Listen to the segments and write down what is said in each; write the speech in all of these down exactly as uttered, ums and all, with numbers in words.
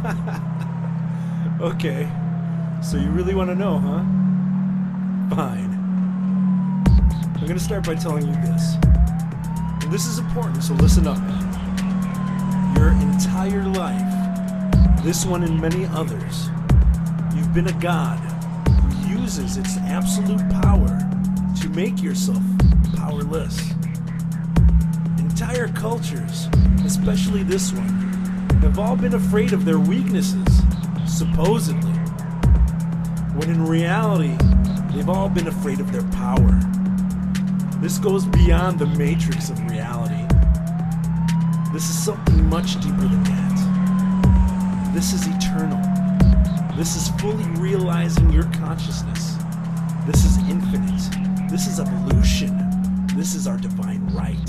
Okay, so you really want to know, huh? Fine. I'm gonna start by telling you this. And this is important, so listen up. Your entire life, this one and many others, you've been a god who uses its absolute power to make yourself powerless. Entire cultures, especially this one, have all been afraid of their weaknesses, supposedly, when in reality, they've all been afraid of their power. This goes beyond the matrix of reality. This is something much deeper than that. This is eternal. This is fully realizing your consciousness. This is infinite. This is evolution. This is our divine right.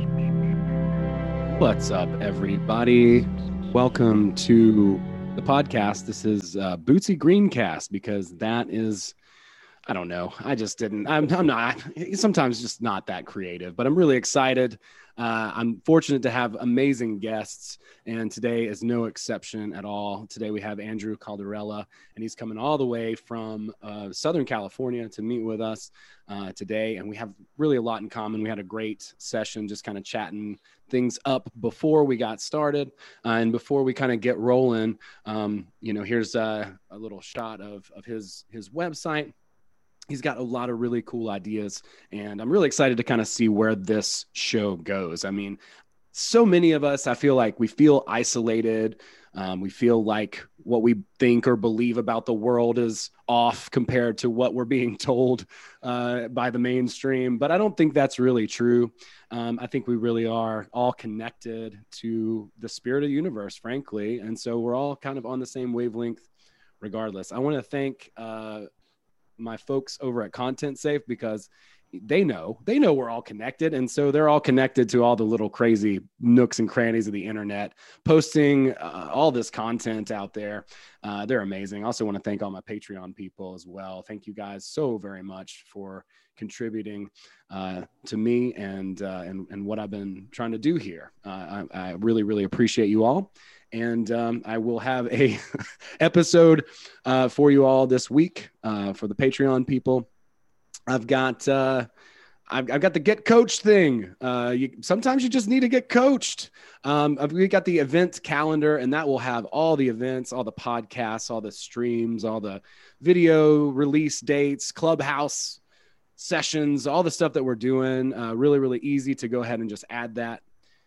What's up, everybody? Welcome to the podcast. This is uh, Bootsy Greencast, because that is, I don't know. I just didn't, I'm, I'm not, sometimes just not that creative, but I'm really excited. Uh, I'm fortunate to have amazing guests, and today is no exception at all. Today we have Andrew Caldarella, and he's coming all the way from uh, Southern California to meet with us uh, today, and we have really a lot in common. We had a great session just kind of chatting things up before we got started, uh, and before we kind of get rolling, um, you know, here's uh, a little shot of, of his, his website. He's got a lot of really cool ideas, and I'm really excited to kind of see where this show goes. I mean, so many of us, I feel like we feel isolated. Um, we feel like what we think or believe about the world is off compared to what we're being told uh, by the mainstream. But I don't think that's really true. Um, I think we really are all connected to the spirit of the universe, frankly. And so we're all kind of on the same wavelength regardless. I want to thank uh, my folks over at Content Safe, because they know, they know we're all connected. And so they're all connected to all the little crazy nooks and crannies of the internet, posting uh, all this content out there. Uh, they're amazing. I also want to thank all my Patreon people as well. Thank you guys so very much for contributing uh, to me and, uh, and, and what I've been trying to do here. Uh, I, I really, really appreciate you all. And um, I will have a episode uh, for you all this week uh, for the Patreon people. I've got uh, I've, I've got the get coached thing. Uh, you, sometimes you just need to get coached. Um, we got the event calendar, and that will have all the events, all the podcasts, all the streams, all the video release dates, Clubhouse sessions, all the stuff that we're doing. Uh, really, really easy to go ahead and just add that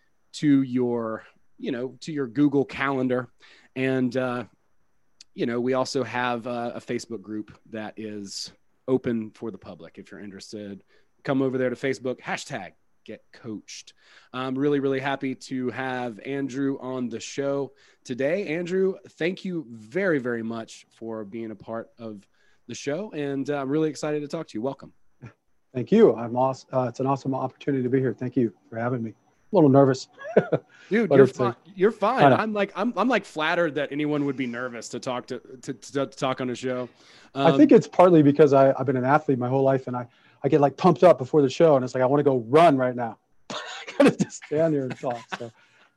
to your you know, to your Google Calendar. And, uh, you know, we also have a, a Facebook group that is open for the public. If you're interested, come over there to Facebook, hashtag get coached. I'm really, really happy to have Andrew on the show today. Andrew, thank you very, very much for being a part of the show. And uh, I'm really excited to talk to you. Welcome. Thank you. I'm awesome. Uh, it's an awesome opportunity to be here. Thank you for having me. A little nervous. Dude, you're fine. You're fine. I'm like, I'm, I'm like flattered that anyone would be nervous to talk to, to, to, to talk on a show. Um, I think it's partly because I, I've been an athlete my whole life, and I, I get like pumped up before the show, and it's like, I want to go run right now. I gotta just stand here and talk. So.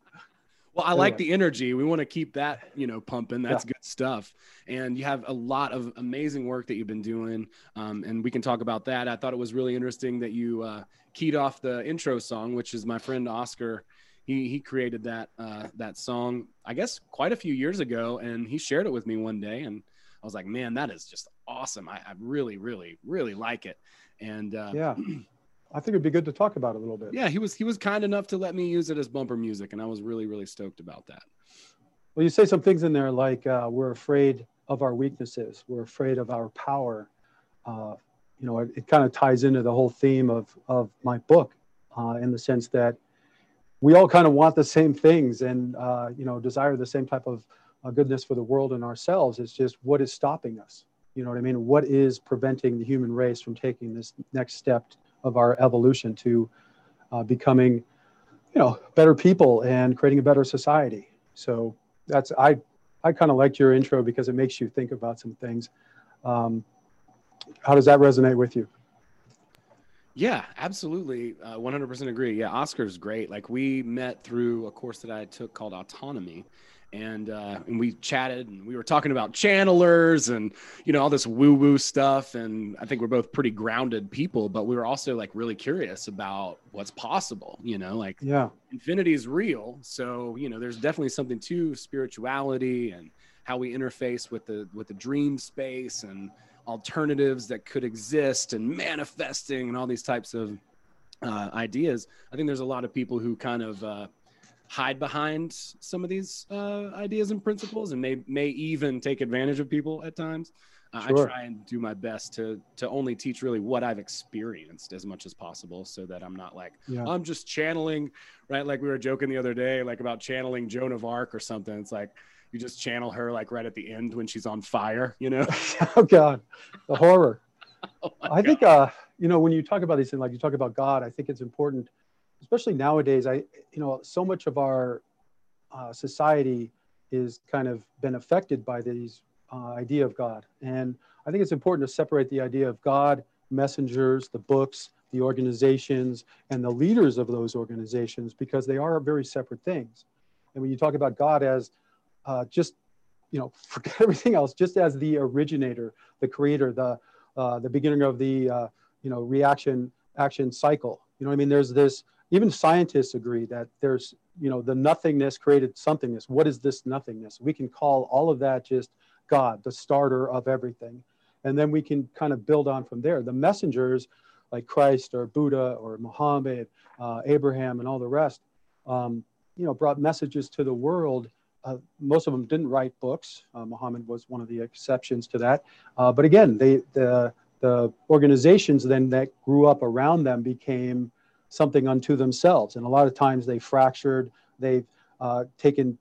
Well, I anyway. like the energy. We want to keep that, you know, pumping. That's yeah. good stuff. And you have a lot of amazing work that you've been doing. Um, and we can talk about that. I thought it was really interesting that you uh, keyed off the intro song, which is my friend Oscar. He he created that uh, that song, I guess, quite a few years ago. And he shared it with me one day. And I was like, man, that is just awesome. I, I really, really, really like it. And uh, yeah. I think it'd be good to talk about it a little bit. Yeah, he was he was kind enough to let me use it as bumper music, and I was really, really stoked about that. Well, you say some things in there like uh, we're afraid of our weaknesses. We're afraid of our power. Uh, you know, it, it kind of ties into the whole theme of, of my book uh, in the sense that we all kind of want the same things and, uh, you know, desire the same type of uh, goodness for the world and ourselves. It's just what is stopping us? You know what I mean? What is preventing the human race from taking this next step of our evolution to uh, becoming, you know, better people and creating a better society. So that's, I, I kind of liked your intro because it makes you think about some things. Um, how does that resonate with you? Yeah, absolutely. Uh, one hundred percent agree. Yeah. Oscar's great. Like we met through a course that I took called Autonomy. And, uh, and we chatted and we were talking about channelers and, you know, all this woo woo stuff. And I think we're both pretty grounded people, but we were also like really curious about what's possible, you know, like Yeah. infinity is real. So, you know, there's definitely something to spirituality and how we interface with the, with the dream space and alternatives that could exist and manifesting and all these types of uh, ideas. I think there's a lot of people who kind of, uh, hide behind some of these uh, ideas and principles, and may may even take advantage of people at times. Uh, Sure. I try and do my best to to only teach really what I've experienced as much as possible, so that I'm not like, Yeah. I'm just channeling, right? Like we were joking the other day, like about channeling Joan of Arc or something. It's like you just channel her like right at the end when she's on fire, you know? Oh God, the horror. Oh my I think, uh, you know, when you talk about these things, like you talk about God, I think it's important, especially nowadays. I, you know, so much of our uh, society is kind of been affected by these uh, idea of God. And I think it's important to separate the idea of God, messengers, the books, the organizations, and the leaders of those organizations, because they are very separate things. And when you talk about God as uh, just, you know, forget everything else, just as the originator, the creator, the uh, the beginning of the, uh, you know, reaction action cycle. You know what I mean? There's this, even scientists agree that there's, you know, the nothingness created somethingness. What is this nothingness? We can call all of that just God, the starter of everything. And then we can kind of build on from there. The messengers like Christ or Buddha or Muhammad, uh, Abraham, and all the rest, um, you know, brought messages to the world. Uh, most of them didn't write books. Uh, Muhammad was one of the exceptions to that. Uh, but again, they, the, the organizations then that grew up around them became something unto themselves. And a lot of times they fractured, they've uh, taken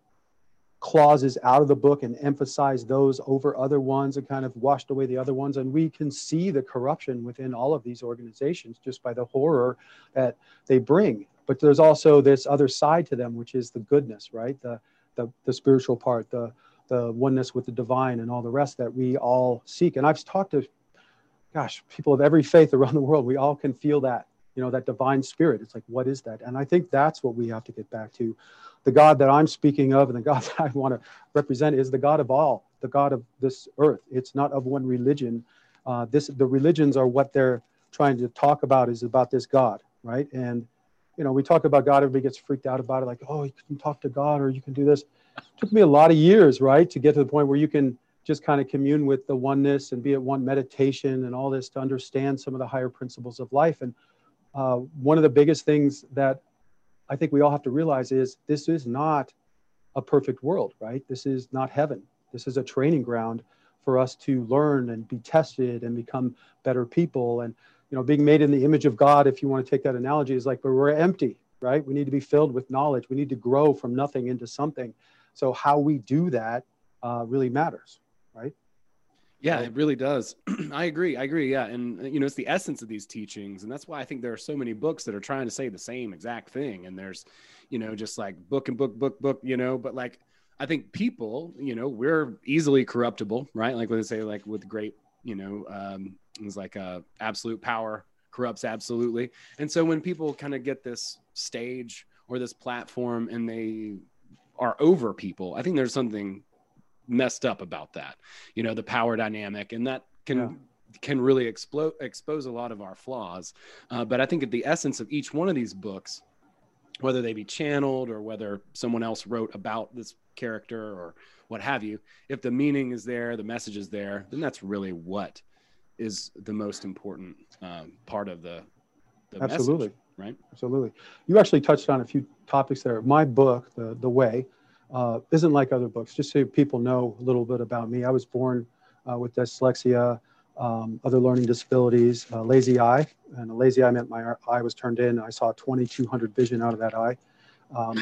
clauses out of the book and emphasized those over other ones and kind of washed away the other ones. And we can see the corruption within all of these organizations just by the horror that they bring. But there's also this other side to them, which is the goodness, right? The, the, the spiritual part, the, the oneness with the divine and all the rest that we all seek. And I've talked to, gosh, people of every faith around the world. We all can feel that, you know, that divine spirit. It's like, what is that? And I think that's what we have to get back to. The God that I'm speaking of and the God that I want to represent is the God of all, the God of this earth. It's not of one religion. Uh, this, the religions are what they're trying to talk about, is about this God, right? And, you know, we talk about God, everybody gets freaked out about it, like, oh, you can talk to God or you can do this. It took me a lot of years, right, to get to the point where you can just kind of commune with the oneness and be at one meditation and all this to understand some of the higher principles of life. And uh, one of the biggest things that I think we all have to realize is this is not a perfect world, right? This is not heaven. This is a training ground for us to learn and be tested and become better people. And, you know, being made in the image of God, if you want to take that analogy, is like, but we're empty, right? We need to be filled with knowledge. We need to grow from nothing into something. So how we do that uh, really matters, right? Yeah, it really does. I agree. I agree. Yeah. And, you know, it's the essence of these teachings. And that's why I think there are so many books that are trying to say the same exact thing. And there's, you know, just like book and book, book, book, you know, but like, I think people, you know, we're easily corruptible, right? Like when they say like with great, you know, um, things like uh, absolute power corrupts absolutely. And so when people kind of get this stage or this platform and they are over people, I think there's something messed up about that, you know, the power dynamic, and that can yeah. can really explode expose a lot of our flaws. Uh, but I think at the essence of each one of these books, whether they be channeled or whether someone else wrote about this character or what have you, if the meaning is there, the message is there, then that's really what is the most important um, part of the, the absolutely message, right? Absolutely. You actually touched on a few topics there. My book, the the Way, Uh, isn't like other books. Just so people know a little bit about me, I was born uh, with dyslexia, um, other learning disabilities, uh, lazy eye. And a lazy eye meant my eye was turned in. I saw twenty-two hundred vision out of that eye. Um,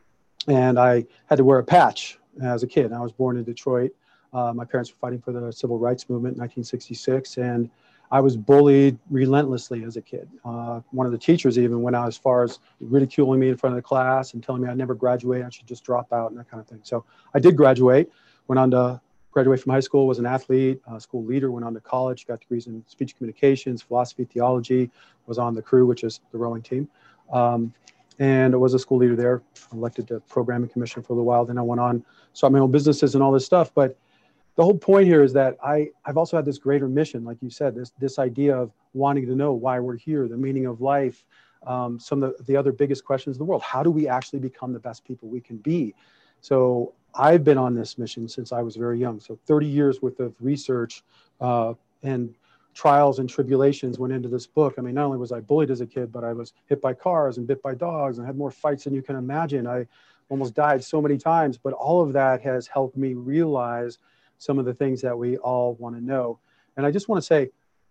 and I had to wear a patch as a kid. I was born in Detroit. Uh, my parents were fighting for the civil rights movement in nineteen sixty-six. And I was bullied relentlessly as a kid. Uh, one of the teachers even went out as far as ridiculing me in front of the class and telling me I'd never graduate, I should just drop out and that kind of thing. So I did graduate, went on to graduate from high school, was an athlete, uh, school leader, went on to college, got degrees in speech communications, philosophy, theology, was on the crew, which is the rowing team. Um, and I was a school leader there, elected to programming commission for a little while. Then I went on, started my own businesses and all this stuff. But the whole point here is that I, I've also had this greater mission, like you said, this, this idea of wanting to know why we're here, the meaning of life, um, some of the, the other biggest questions in the world. How do we actually become the best people we can be? So I've been on this mission since I was very young. So thirty years worth of research uh, and trials and tribulations went into this book. I mean, not only was I bullied as a kid, but I was hit by cars and bit by dogs and had more fights than you can imagine. I almost died so many times, but all of that has helped me realize some of the things that we all want to know. And I just want to say,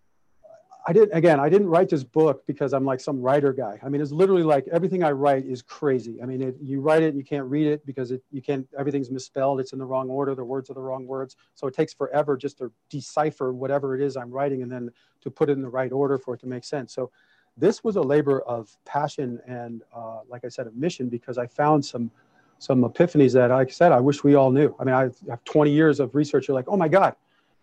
I didn't, again, I didn't write this book because I'm like some writer guy. I mean, it's literally like everything I write is crazy. I mean, it, you write it and you can't read it because it, you can't, everything's misspelled. It's in the wrong order. The words are the wrong words. So it takes forever just to decipher whatever it is I'm writing and then to put it in the right order for it to make sense. So this was a labor of passion and, uh, like I said, a mission, because I found some some epiphanies that, like I said, I wish we all knew. I mean, I have twenty years of research. You're like, oh my God.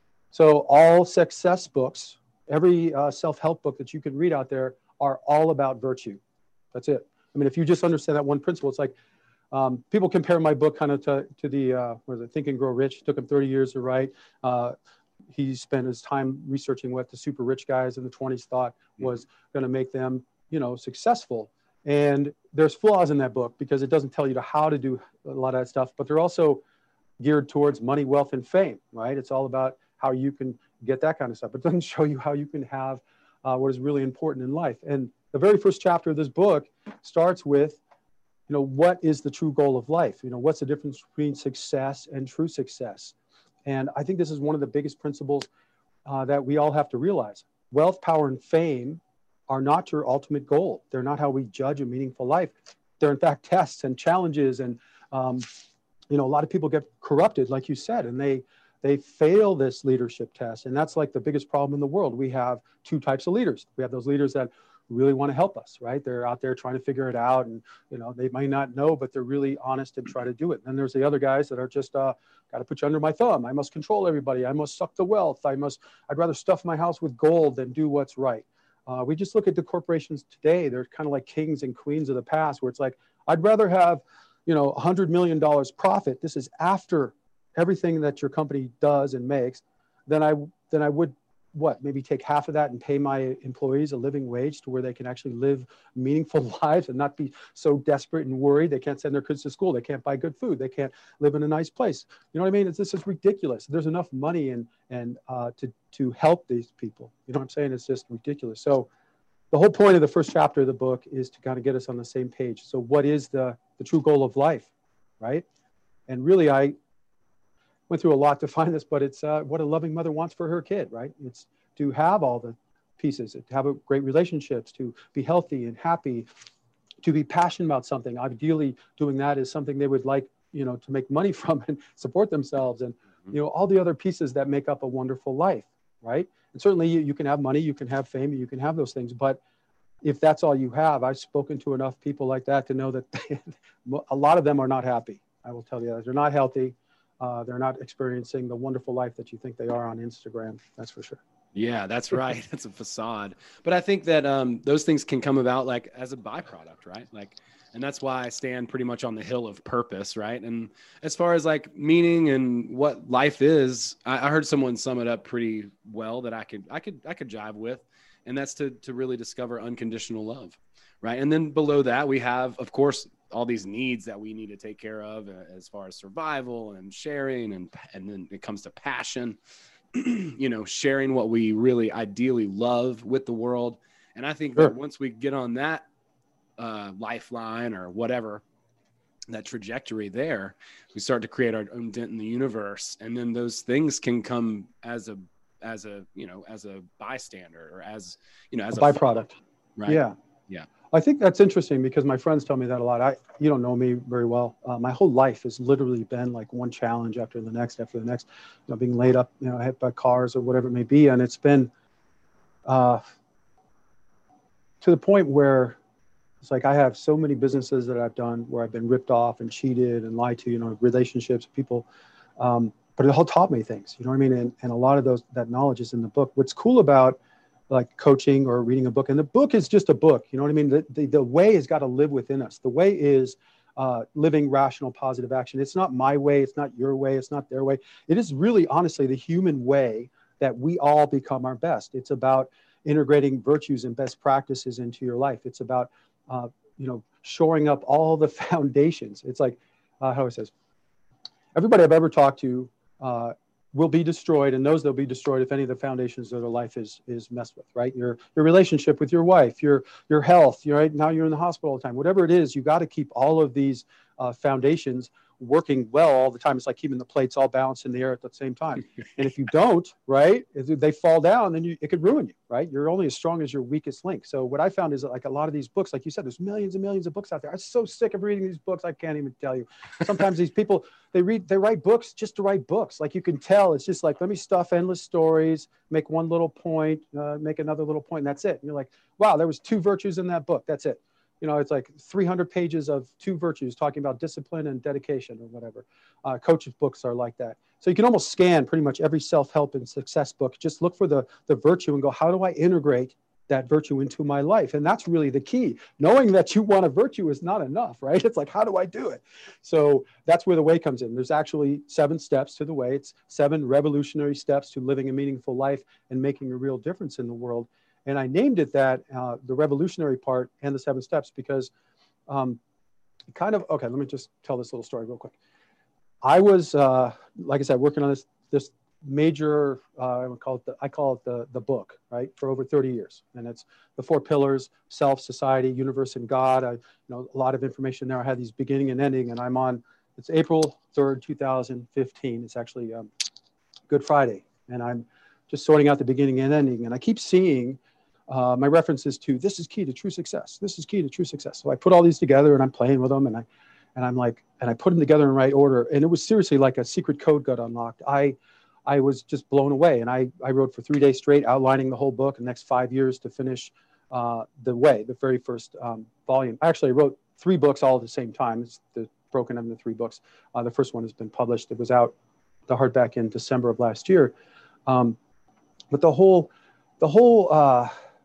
So all success books, every uh, self-help book that you can read out there are all about virtue. That's it. I mean, if you just understand that one principle, it's like um, people compare my book kind of to, to the, uh, what is it, Think and Grow Rich. It took him thirty years to write. Uh, he spent his time researching what the super rich guys in the twenties thought was going to make them, you know, successful. And there's flaws in that book because it doesn't tell you how to do a lot of that stuff, but they're also geared towards money, wealth, and fame, right? It's all about how you can get that kind of stuff. It doesn't show you how you can have uh, what is really important in life. And the very first chapter of this book starts with, you know, what is the true goal of life? You know, what's the difference between success and true success? And I think this is one of the biggest principles uh, that we all have to realize. Wealth, power, and fame are not your ultimate goal. They're not how we judge a meaningful life. They're in fact tests and challenges. And, um, you know, a lot of people get corrupted, like you said, and they, they fail this leadership test. And that's like the biggest problem in the world. We have two types of leaders. We have those leaders that really want to help us, right? They're out there trying to figure it out. And, you know, they might not know, but they're really honest and try to do it. And there's the other guys that are just, uh, got to put you under my thumb. I must control everybody. I must suck the wealth. I must, I'd rather stuff my house with gold than do what's right. Uh, we just look at the corporations today. They're kind of like kings and queens of the past, where it's like, I'd rather have, you know, one hundred million dollars profit. This is after everything that your company does and makes, than I, than I would, what, maybe take half of that and pay my employees a living wage to where they can actually live meaningful lives and not be so desperate and worried. They can't send their kids to school. They can't buy good food. They can't live in a nice place. You know what I mean? It's, this is ridiculous. There's enough money and, and uh, to, to help these people. You know what I'm saying? It's just ridiculous. So the whole point of the first chapter of the book is to kind of get us on the same page. So what is the, the true goal of life, right? And really, I went through a lot to find this, but it's uh, what a loving mother wants for her kid, right? It's to have all the pieces, to have a great relationships, to be healthy and happy, to be passionate about something. Ideally, doing that is something they would like, you know, to make money from and support themselves, and you know, all the other pieces that make up a wonderful life, right? And certainly, you, you can have money, you can have fame, you can have those things, but if that's all you have, I've spoken to enough people like that to know that they, a lot of them are not happy. I will tell you that. They're not healthy. Uh, they're not experiencing the wonderful life that you think they are on Instagram. That's for sure. Yeah, that's right. It's a facade. But I think that um, those things can come about like as a byproduct, right? Like, and that's why I stand pretty much on the hill of purpose, right? And as far as like meaning and what life is, I, I heard someone sum it up pretty well that I could, I could, I could jive with, and that's to to really discover unconditional love, right? And then below that, we have, of course, all these needs that we need to take care of uh, as far as survival and sharing, and and then it comes to passion, you know, sharing what we really ideally love with the world. And I think sure. that once we get on that uh, lifeline or whatever, that trajectory there, we start to create our own dent in the universe. And then those things can come as a, as a, you know, as a bystander or as, you know, as a, a byproduct. Right. Yeah. Yeah. I think that's interesting because my friends tell me that a lot. I, you don't know me very well. Uh, my whole life has literally been like one challenge after the next, after the next, you know, being laid up, you know, hit by cars or whatever it may be. And it's been uh, to the point where it's like I have so many businesses that I've done where I've been ripped off and cheated and lied to, you know, relationships, people. Um, but it all taught me things, you know what I mean? And, and a lot of those, that knowledge is in the book. What's cool about like coaching or reading a book. And the book is just a book. You know what I mean? The, the, the way has got to live within us. The way is uh, living rational, positive action. It's not my way. It's not your way. It's not their way. It is really, honestly, the human way that we all become our best. It's about integrating virtues and best practices into your life. It's about, uh, you know, shoring up all the foundations. It's like, uh, how it says, everybody I've ever talked to uh, will be destroyed and knows they'll be destroyed if any of the foundations of their life is is messed with, right? Your your relationship with your wife, your your health, you're right now you're in the hospital all the time. Whatever it is, you got to keep all of these uh, foundations working well all the time. It's like keeping the plates all balanced in the air at the same time. And if you don't, right, if they fall down, then you, it could ruin you, right? You're only as strong as your weakest link. So what I found is that, like, a lot of these books, like you said, there's millions and millions of books out there. I'm so sick of reading these books. I can't even tell you. Sometimes these people, they read, they write books just to write books. Like, you can tell it's just like, let me stuff endless stories, make one little point, uh, make another little point, and that's it. And you're like, wow, there was two virtues in that book. That's it. You know, it's like three hundred pages of two virtues talking about discipline and dedication or whatever. Uh, coaches' books are like that. So you can almost scan pretty much every self-help and success book. Just look for the, the virtue and go, how do I integrate that virtue into my life? And that's really the key. Knowing that you want a virtue is not enough, right? It's like, how do I do it? So that's where the way comes in. There's actually seven steps to the way. It's seven revolutionary steps to living a meaningful life and making a real difference in the world. And I named it that, uh, the revolutionary part and the seven steps, because um, kind of, okay, let me just tell this little story real quick. I was, uh, like I said, working on this this major, uh, I would call it the, I call it the, the book, right, for over thirty years. And it's the four pillars: self, society, universe, and God. I, you know, a lot of information there. I had these beginning and ending, and I'm on, it's April third, two thousand fifteen. It's actually um, Good Friday. And I'm just sorting out the beginning and ending. And I keep seeing Uh, my references to, this is key to true success. This is key to true success. So I put all these together and I'm playing with them, and I, and I'm like, and I put them together in right order. And it was seriously like a secret code got unlocked. I, I was just blown away. And I, I wrote for three days straight, outlining the whole book in the next five years to finish uh, The Way, the very first um, volume. Actually, I wrote three books all at the same time. It's the, broken into three books. Uh, the first one has been published. It was out, the hardback, in December of last year. Um, but the whole, the whole, uh,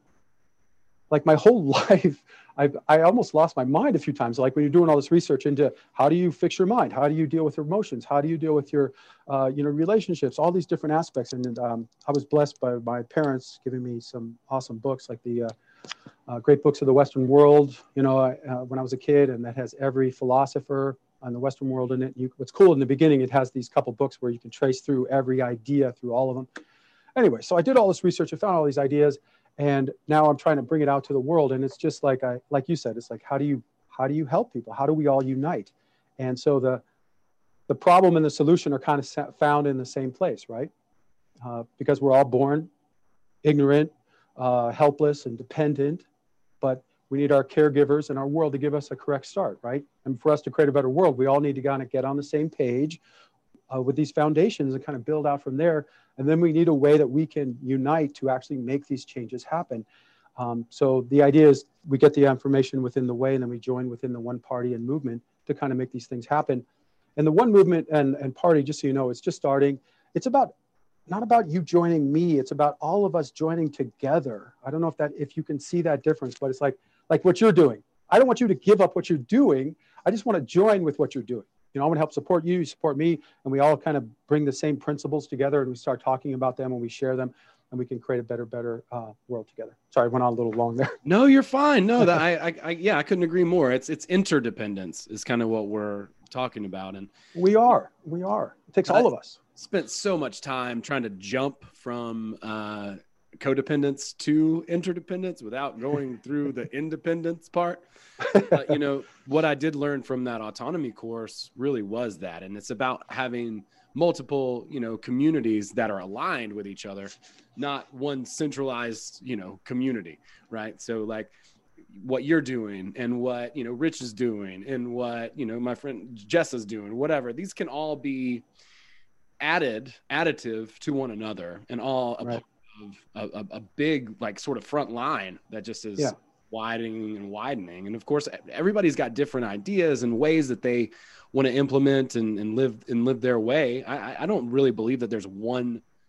like my whole life, I I almost lost my mind a few times. Like, when you're doing all this research into how do you fix your mind, how do you deal with your emotions, how do you deal with your, uh, you know, relationships, all these different aspects. And um, I was blessed by my parents giving me some awesome books, like the uh, uh, Great Books of the Western World, you know, uh, when I was a kid, and that has every philosopher on the Western world in it. You, what's cool in the beginning, it has these couple books where you can trace through every idea through all of them. Anyway, so I did all this research. I found all these ideas. And now I'm trying to bring it out to the world. And it's just like I, like you said, it's like, how do you, how do you help people? How do we all unite? And so the, the problem and the solution are kind of found in the same place, right? Uh, because we're all born ignorant, uh, helpless, and dependent, but we need our caregivers and our world to give us a correct start, right? And for us to create a better world, we all need to kind of get on the same page uh, with these foundations and kind of build out from there. And then we need a way that we can unite to actually make these changes happen. Um, so the idea is we get the information within the way, and then we join within the one party and movement to kind of make these things happen. And the one movement and, and party, just so you know, it's just starting. It's about, not about you joining me. It's about all of us joining together. I don't know if that, if you can see that difference, but it's like, like what you're doing. I don't want you to give up what you're doing. I just want to join with what you're doing. You know, I want to help support you, you support me, and we all kind of bring the same principles together, and we start talking about them, and we share them, and we can create a better, better uh, world together. Sorry, I went on a little long there. No, you're fine. No, that I, I, I, yeah, I couldn't agree more. It's, it's interdependence is kind of what we're talking about, and we are, we are. It takes all of us. Spent so much time trying to jump from uh, codependence to interdependence without going through the independence part. But, you know, what I did learn from that autonomy course really was that. And it's about having multiple, you know, communities that are aligned with each other, not one centralized, you know, community, right? So like what you're doing and what, you know, Rich is doing and what, you know, my friend Jess is doing, whatever, these can all be added, additive to one another, and all a right. part of a, a big, like, sort of front line that just is yeah. widening and widening. And of course, everybody's got different ideas and ways that they want to implement and, and live and live their way. I, I don't really believe that there's one,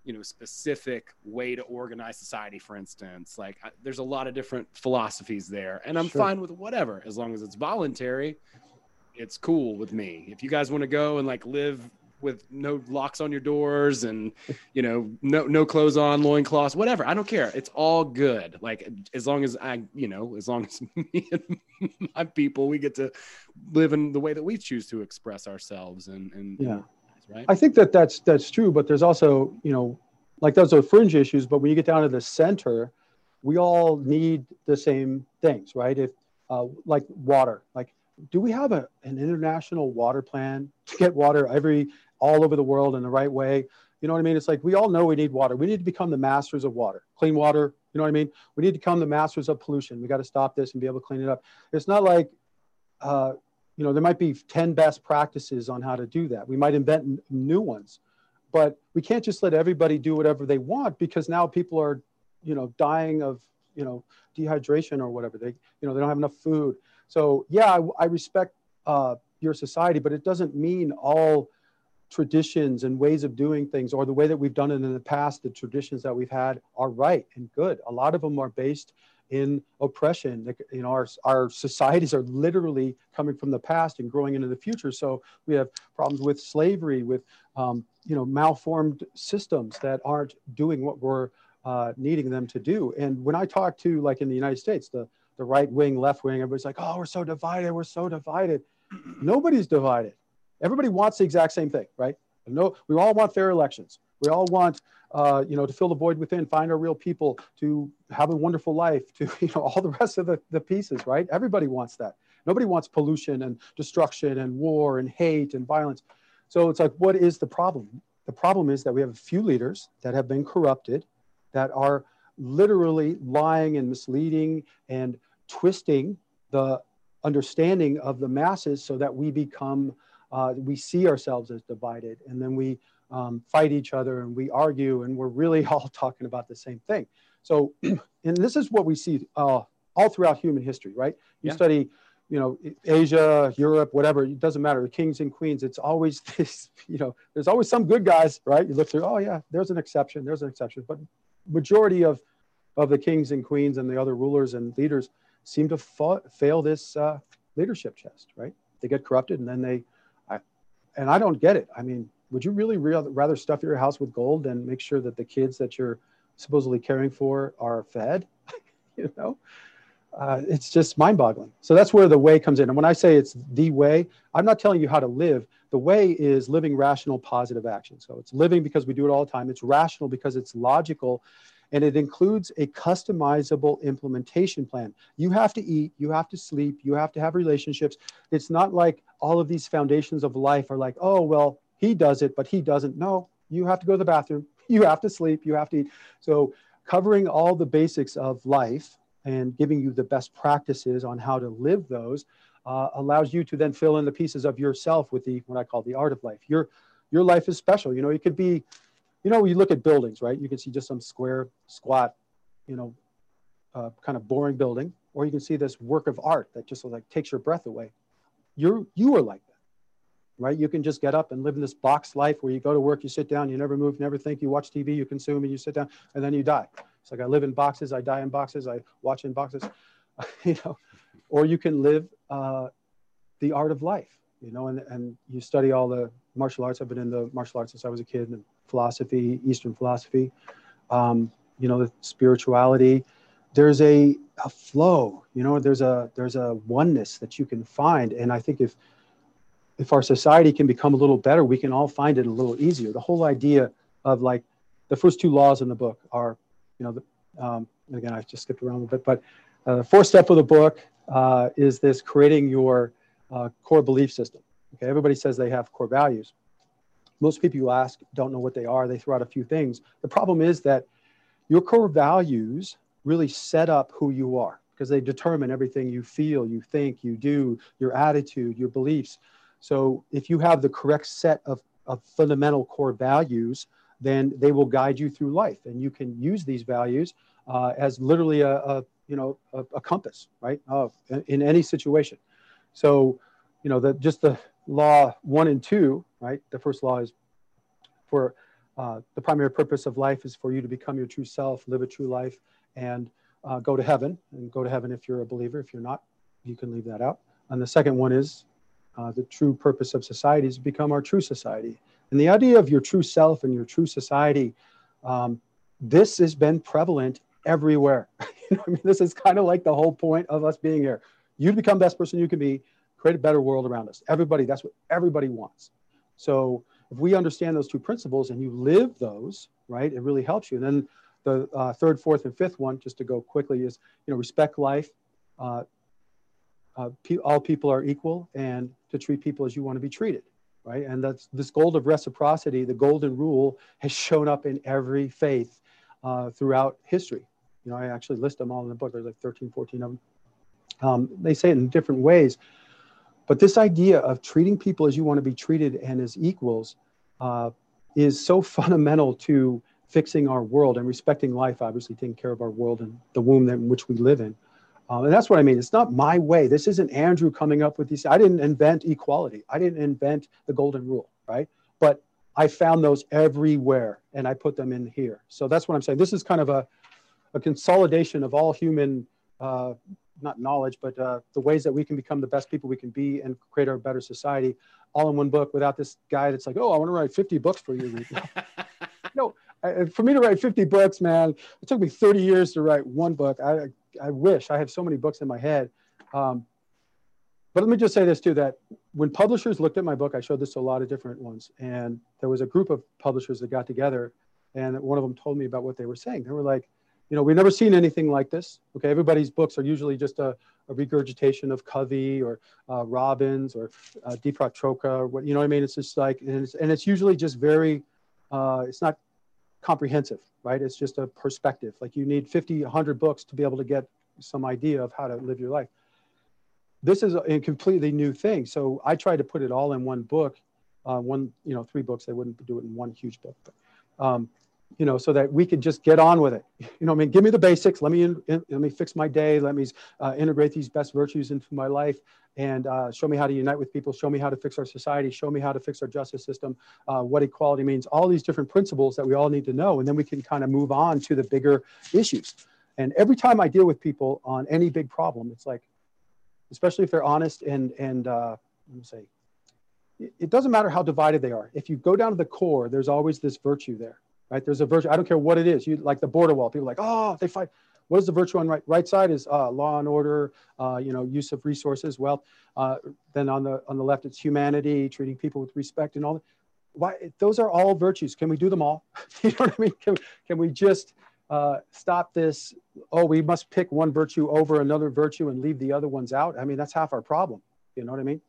you know, specific way to organize society, for instance. Like I, there's a lot of different philosophies there, and I'm Sure. fine with whatever, as long as it's voluntary. It's cool with me. If you guys want to go and like live with no locks on your doors and, you know, no, no clothes on, loincloths, whatever, I don't care. It's all good. Like, as long as I, you know, as long as me and my people, we get to live in the way that we choose to express ourselves. And, and Yeah. and, right. I think that that's, that's true, but there's also, you know, like those are fringe issues, but when you get down to the center, we all need the same things, right? If, uh, like water, like, do we have a, an international water plan to get water every, all over the world in the right way? You know what I mean? It's like, we all know we need water. We need to become the masters of water, clean water. You know what I mean? We need to become the masters of pollution. We got to stop this and be able to clean it up. It's not like, uh, you know, there might be ten best practices on how to do that. We might invent n- new ones, but we can't just let everybody do whatever they want, because now people are, you know, dying of, you know, dehydration or whatever. They, you know, they don't have enough food. So yeah, I, I respect uh, your society, but it doesn't mean all traditions and ways of doing things, or the way that we've done it in the past, the traditions that we've had are right and good. A lot of them are based in oppression. Like, you know, our, our societies are literally coming from the past and growing into the future. So we have problems with slavery, with, um, you know, malformed systems that aren't doing what we're uh, needing them to do. And when I talk to, like in the United States, the the right wing, left wing, everybody's like, oh, we're so divided, we're so divided. Nobody's divided. Everybody wants the exact same thing, right? No, we all want fair elections. We all want, uh, you know, to fill the void within, find our real people, to have a wonderful life, to, you know, all the rest of the, the pieces, right? Everybody wants that. Nobody wants pollution and destruction and war and hate and violence. So it's like, what is the problem? The problem is that we have a few leaders that have been corrupted, that are literally lying and misleading and twisting the understanding of the masses, so that we become, uh, we see ourselves as divided, and then we um, fight each other and we argue, and we're really all talking about the same thing. So, and this is what we see uh, all throughout human history, right? You Yeah. study, you know, Asia, Europe, whatever, it doesn't matter, kings and queens, it's always this, you know, there's always some good guys, right? You look through, oh yeah, there's an exception, there's an exception, but majority of of the kings and queens and the other rulers and leaders seem to fa- fail this uh, leadership test, right? They get corrupted, and then they, I, and I don't get it. I mean, would you really re- rather stuff your house with gold than make sure that the kids that you're supposedly caring for are fed? You know, uh, it's just mind-boggling. So that's where the way comes in. And when I say it's the way, I'm not telling you how to live. The way is living rational, positive action. So it's living because we do it all the time. It's rational because it's logical. And it includes a customizable implementation plan. You have to eat, you have to sleep, you have to have relationships. It's not like all of these foundations of life are like, oh, well, he does it, but he doesn't. No, you have to go to the bathroom, you have to sleep, you have to eat. So covering all the basics of life and giving you the best practices on how to live those uh, allows you to then fill in the pieces of yourself with the, what I call the art of life. Your, your life is special. You know, it could be, you know, you look at buildings, right? You can see just some square, squat, you know, uh, kind of boring building, or you can see this work of art that just like takes your breath away. You're, you are like that, right? You can just get up and live in this box life where you go to work, you sit down, you never move, never think, you watch T V, you consume, and you sit down, and then you die. It's like, I live in boxes, I die in boxes, I watch in boxes, you know, or you can live uh, the art of life, you know, and, and you study all the martial arts. I've been in the martial arts since I was a kid, and philosophy, Eastern philosophy, um, you know, the spirituality. There's a, a flow, you know, there's a, there's a oneness that you can find. And I think if, if our society can become a little better, we can all find it a little easier. The whole idea of like the first two laws in the book are, you know, the, um, and again, I just skipped around a bit, but uh, the fourth step of the book uh, is this creating your uh, core belief system. Okay, everybody says they have core values. Most people you ask don't know what they are. They throw out a few things. The problem is that your core values really set up who you are, because they determine everything you feel, you think, you do, your attitude, your beliefs. So if you have the correct set of, of fundamental core values, then they will guide you through life. And you can use these values uh, as literally a, a you know, a, a compass, right? Uh, in, in any situation. So, you know, the, just the law one and two, right? The first law is for uh, the primary purpose of life is for you to become your true self, live a true life, and uh, go to heaven. And go to heaven if you're a believer. If you're not, you can leave that out. And the second one is uh, the true purpose of society is to become our true society. And the idea of your true self and your true society, um, this has been prevalent everywhere. You know, I mean, this is kind of like the whole point of us being here. You become the best person you can be, create a better world around us. Everybody, that's what everybody wants. So if we understand those two principles and you live those, right, it really helps you. And then the uh, third, fourth, and fifth one, just to go quickly, is, you know, respect life. Uh, uh, pe- all people are equal, and to treat people as you want to be treated, right? And that's this gold of reciprocity, the golden rule, has shown up in every faith uh, throughout history. You know, I actually list them all in the book. There's like thirteen, fourteen of them. Um, they say it in different ways. But this idea of treating people as you want to be treated and as equals uh, is so fundamental to fixing our world and respecting life, obviously taking care of our world and the womb in which we live in. Um, and that's what I mean. It's not my way. This isn't Andrew coming up with these. I didn't invent equality. I didn't invent the golden rule, right? But I found those everywhere and I put them in here. So that's what I'm saying. This is kind of a, a consolidation of all human uh, not knowledge, but uh, the ways that we can become the best people we can be and create our better society, all in one book, without this guy that's like, oh, I want to write fifty books for you. No, I, for me to write fifty books, man, it took me thirty years to write one book. I, I wish. I have so many books in my head. Um, but let me just say this too, that when publishers looked at my book, I showed this to a lot of different ones. And there was a group of publishers that got together, and one of them told me about what they were saying. They were like, you know, we've never seen anything like this. Okay, everybody's books are usually just a, a regurgitation of Covey or uh, Robbins or uh, Deepak Chopra, or what, you know what I mean? It's just like, and it's, and it's usually just very, uh, it's not comprehensive, right? It's just a perspective. Like you need fifty, a hundred books to be able to get some idea of how to live your life. This is a completely new thing. So I tried to put it all in one book, uh, one, you know, three books. They wouldn't do it in one huge book, but, um, you know, so that we could just get on with it. You know, I mean, give me the basics. Let me, in, in, let me fix my day. Let me uh, integrate these best virtues into my life, and uh, show me how to unite with people. Show me how to fix our society. Show me how to fix our justice system, uh, what equality means, all these different principles that we all need to know. And then we can kind of move on to the bigger issues. And every time I deal with people on any big problem, it's like, especially if they're honest and, and uh, let me say, it doesn't matter how divided they are. If you go down to the core, there's always this virtue there. Right? There's a virtue. I don't care what it is. You like the border wall. People are like, oh, they fight. What is the virtue on right? Right side is uh, law and order. Uh, you know, use of resources, wealth. Uh, then on the on the left, it's humanity, treating people with respect, and all that. Why? Those are all virtues. Can we do them all? You know what I mean? Can can we just uh, stop this? Oh, we must pick one virtue over another virtue and leave the other ones out. I mean, that's half our problem. You know what I mean?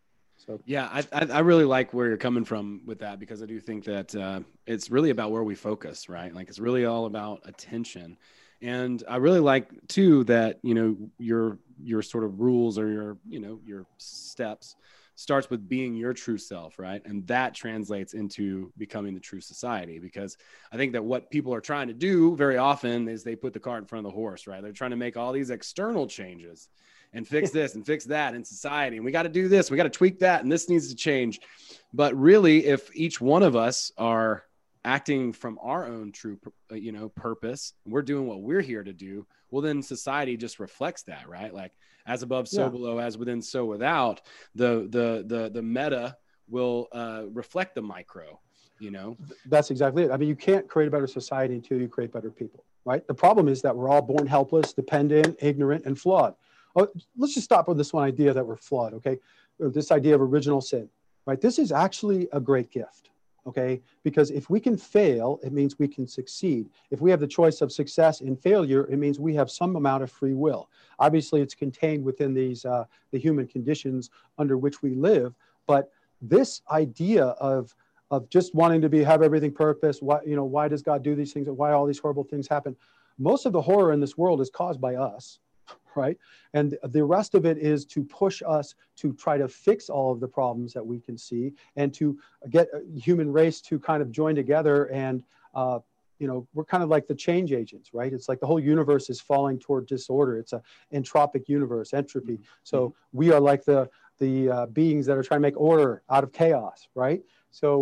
So yeah, I, I I really like where you're coming from with that, because I do think that uh, it's really about where we focus, right? Like it's really all about attention. And I really like too that, you know, your your sort of rules or your, you know, your steps starts with being your true self, right? And that translates into becoming the true society, because I think that what people are trying to do very often is they put the cart in front of the horse, right? They're trying to make all these external changes and fix this and fix that in society. And we got to do this, we got to tweak that, and this needs to change. But really, if each one of us are acting from our own true, you know, purpose, and we're doing what we're here to do, well, then society just reflects that, right? Like as above, so yeah. below, as within, so without. The, the, the, the meta will uh, reflect the micro, you know? That's exactly it. I mean, you can't create a better society until you create better people, right? The problem is that we're all born helpless, dependent, ignorant, and flawed. Oh, let's just stop with this one idea that we're flawed, okay? This idea of original sin, right? This is actually a great gift, okay? Because if we can fail, it means we can succeed. If we have the choice of success and failure, it means we have some amount of free will. Obviously, it's contained within these uh, the human conditions under which we live. But this idea of of just wanting to be have everything purpose, why you know why does God do these things? Why all these horrible things happen? Most of the horror in this world is caused by us. Right? And the rest of it is to push us to try to fix all of the problems that we can see, and to get a human race to kind of join together. And, uh, you know, we're kind of like the change agents, right? It's like the whole universe is falling toward disorder. It's a entropic universe, entropy. So we are like the, the uh, beings that are trying to make order out of chaos, right? So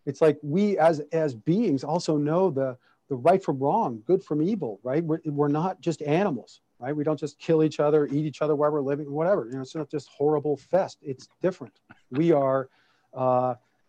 it's like we as as beings also know the the right from wrong, good from evil, right? We're, we're not just animals, right? We don't just kill each other, eat each other while we're living, whatever. You know, it's not just horrible fest. It's different. We are uh,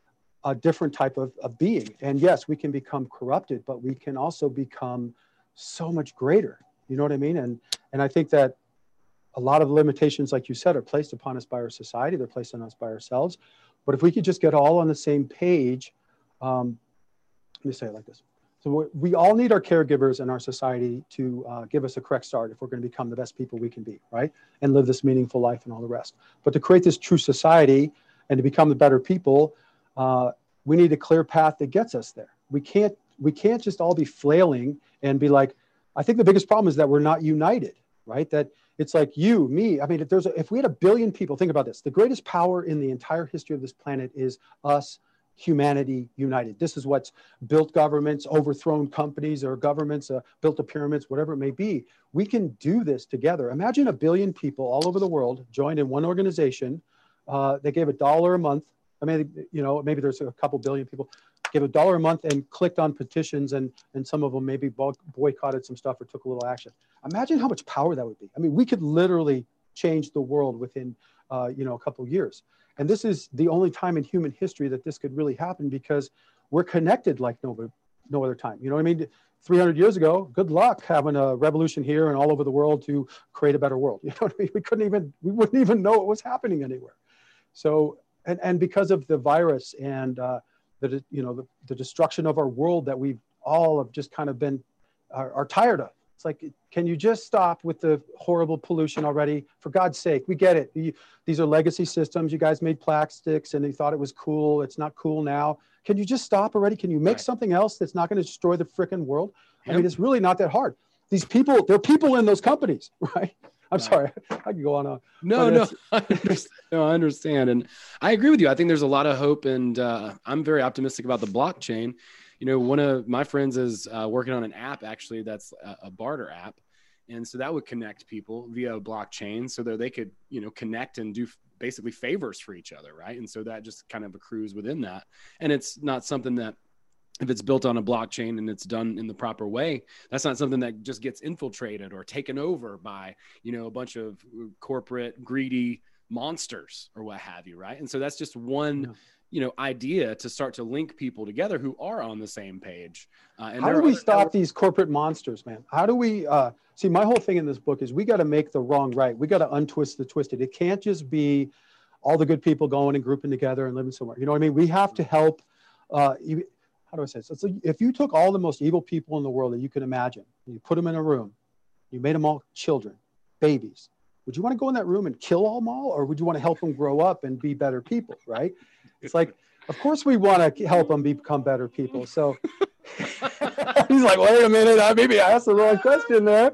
a different type of, of being. And yes, we can become corrupted, but we can also become so much greater. You know what I mean? And and I think that a lot of limitations, like you said, are placed upon us by our society. They're placed on us by ourselves. But if we could just get all on the same page, um, let me say it like this. So we all need our caregivers in our society to uh, give us a correct start if we're going to become the best people we can be, right? And live this meaningful life and all the rest. But to create this true society and to become the better people, uh, we need a clear path that gets us there. We can't, we can't just all be flailing and be like, I think the biggest problem is that we're not united, right? That it's like you, me. I mean, if there's a, if we had a billion people, think about this. The greatest power in the entire history of this planet is us, humanity united. This is what's built governments, overthrown companies or governments, uh, built the pyramids, whatever it may be. We can do this together. Imagine a billion people all over the world joined in one organization. Uh, they gave a dollar a month. I mean, you know, maybe there's a couple billion people, gave a dollar a month and clicked on petitions, and, and some of them maybe boycotted some stuff or took a little action. Imagine how much power that would be. I mean, we could literally change the world within, uh, you know, a couple of years. And this is the only time in human history that this could really happen, because we're connected like no, no other time. You know what I mean? three hundred years ago, good luck having a revolution here and all over the world to create a better world. You know what I mean? We couldn't even, we wouldn't even know what was happening anywhere. So, and, and because of the virus and uh, the, you know, the, the destruction of our world that we've all have just kind of been, are, are tired of. It's like, can you just stop with the horrible pollution already? For God's sake, we get it. You, these are legacy systems. You guys made plastics and you thought it was cool. It's not cool now. Can you just stop already? Can you make right. something else that's not going to destroy the frickin' world? Yep. I mean, it's really not that hard. These people, there are people in those companies, right? I'm right. sorry. I can go on. A, no, no I, understand. no, I understand. And I agree with you. I think there's a lot of hope, and uh, I'm very optimistic about the blockchain. You know, one of my friends is uh, working on an app, actually, that's a, a barter app. And so that would connect people via blockchain so that they could, you know, connect and do basically favors for each other. Right. And so that just kind of accrues within that. And it's not something that, if it's built on a blockchain and it's done in the proper way, that's not something that just gets infiltrated or taken over by, you know, a bunch of corporate greedy monsters or what have you. Right. And so that's just one, yeah. you know, idea to start to link people together who are on the same page. Uh, and how do we stop these corporate monsters, man? How do we, uh, see, my whole thing in this book is we got to make the wrong right. We got to untwist the twisted. It can't just be all the good people going and grouping together and living somewhere. You know what I mean? We have to help, uh, you, how do I say this? So if you took all the most evil people in the world that you can imagine, and you put them in a room, you made them all children, babies, would you want to go in that room and kill them all? Or would you want to help them grow up and be better people, right? It's like, of course we want to help them become better people. So he's like, wait a minute, I maybe I asked the wrong question there.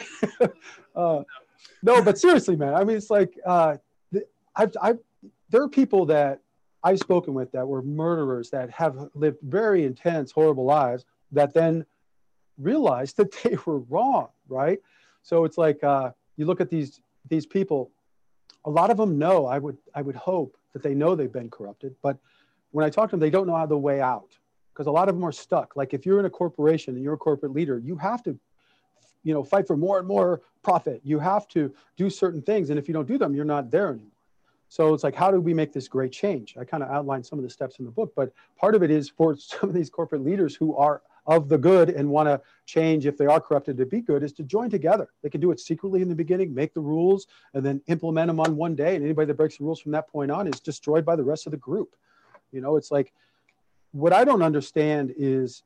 uh, no, but seriously, man, I mean, it's like, uh, I've, I've, there are people that I've spoken with that were murderers that have lived very intense, horrible lives that then realized that they were wrong, right? So it's like, uh, you look at these, these people, a lot of them know, I would, I would hope that they know they've been corrupted, but when I talk to them, they don't know how the way out, because a lot of them are stuck. Like if you're in a corporation and you're a corporate leader, you have to, you know, fight for more and more profit. You have to do certain things. And if you don't do them, you're not there anymore. So it's like, how do we make this great change? I kind of outlined some of the steps in the book, but part of it is for some of these corporate leaders who are of the good and want to change, if they are corrupted, to be good, is to join together. They can do it secretly in the beginning, make the rules, and then implement them on one day. And anybody that breaks the rules from that point on is destroyed by the rest of the group. You know, it's like, what I don't understand is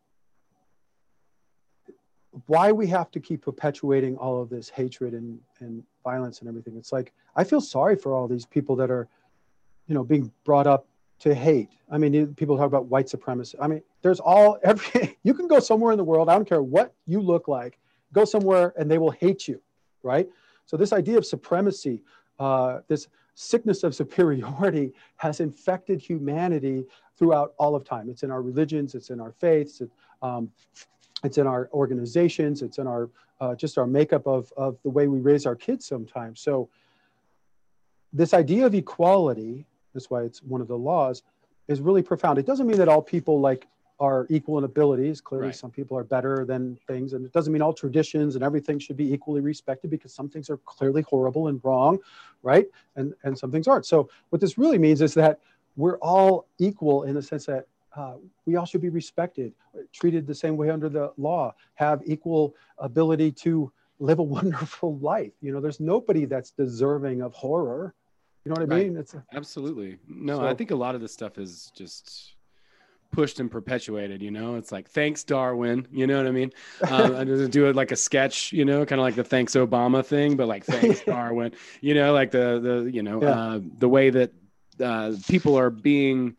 why we have to keep perpetuating all of this hatred and, and violence and everything. It's like, I feel sorry for all these people that are, you know, being brought up to hate. I mean, people talk about white supremacy. I mean, there's all, every, you can go somewhere in the world, I don't care what you look like, go somewhere and they will hate you, right? So this idea of supremacy, uh, this sickness of superiority has infected humanity throughout all of time. It's in our religions, it's in our faiths, it, um, it's in our organizations, it's in our, uh, just our makeup of, of the way we raise our kids sometimes. So this idea of equality, that's why it's one of the laws, is really profound. It doesn't mean that all people like are equal in abilities. Clearly, Right. some people are better than things, and it doesn't mean all traditions and everything should be equally respected, because some things are clearly horrible and wrong, right? And and some things aren't. So what this really means is that we're all equal in the sense that uh, we all should be respected, treated the same way under the law, have equal ability to live a wonderful life. You know, there's nobody that's deserving of horror. You know what I Right. mean? It's a, Absolutely. No, So- I think a lot of this stuff is just pushed and perpetuated, you know. It's like, thanks Darwin, you know what I mean? um, I just do it like a sketch, you know, kind of like the thanks Obama thing, but like thanks Darwin, you know, like the the you know Yeah. uh, the way that uh, people are being.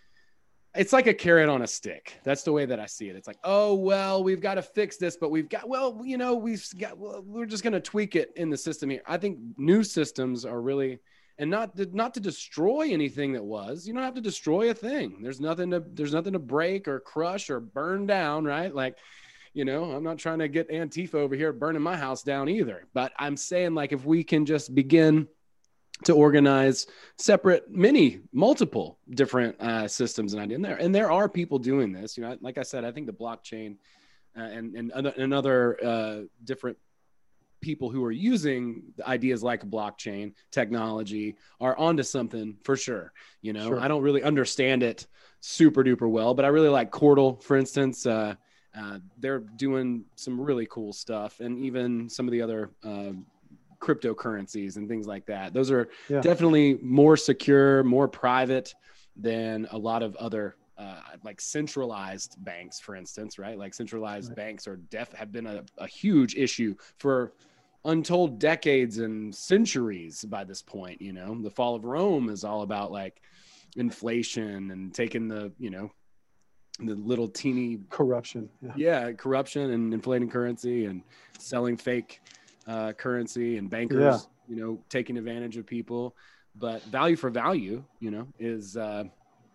It's like a carrot on a stick. That's the way that I see it. It's like, oh, well, we've got to fix this, but we've got, well, you know, we've got, well, we're just going to tweak it in the system here. I think new systems are really, and not to, not to destroy anything that was. You don't have to destroy a thing. There's nothing to, there's nothing to break or crush or burn down, right? Like, you know, I'm not trying to get Antifa over here burning my house down either. But I'm saying, like, if we can just begin to organize separate, many, multiple different uh, systems and ideas. And there, and there are people doing this. You know, like I said, I think the blockchain uh, and and other, and other uh, different people who are using ideas like blockchain technology are onto something for sure. You know, Sure. I don't really understand it super duper well, but I really like Cordal, for instance. Uh, uh, they're doing some really cool stuff, and even some of the other uh, cryptocurrencies and things like that. Those are Yeah. definitely more secure, more private than a lot of other uh, like centralized banks, for instance, right? Like centralized Right. banks are def have been a, a huge issue for untold decades and centuries by this point. You know, the fall of Rome is all about like inflation and taking the, you know, the little teeny corruption. Yeah. yeah, corruption and inflating currency and selling fake uh, currency, and bankers, Yeah. you know, taking advantage of people. But value for value, you know, is uh,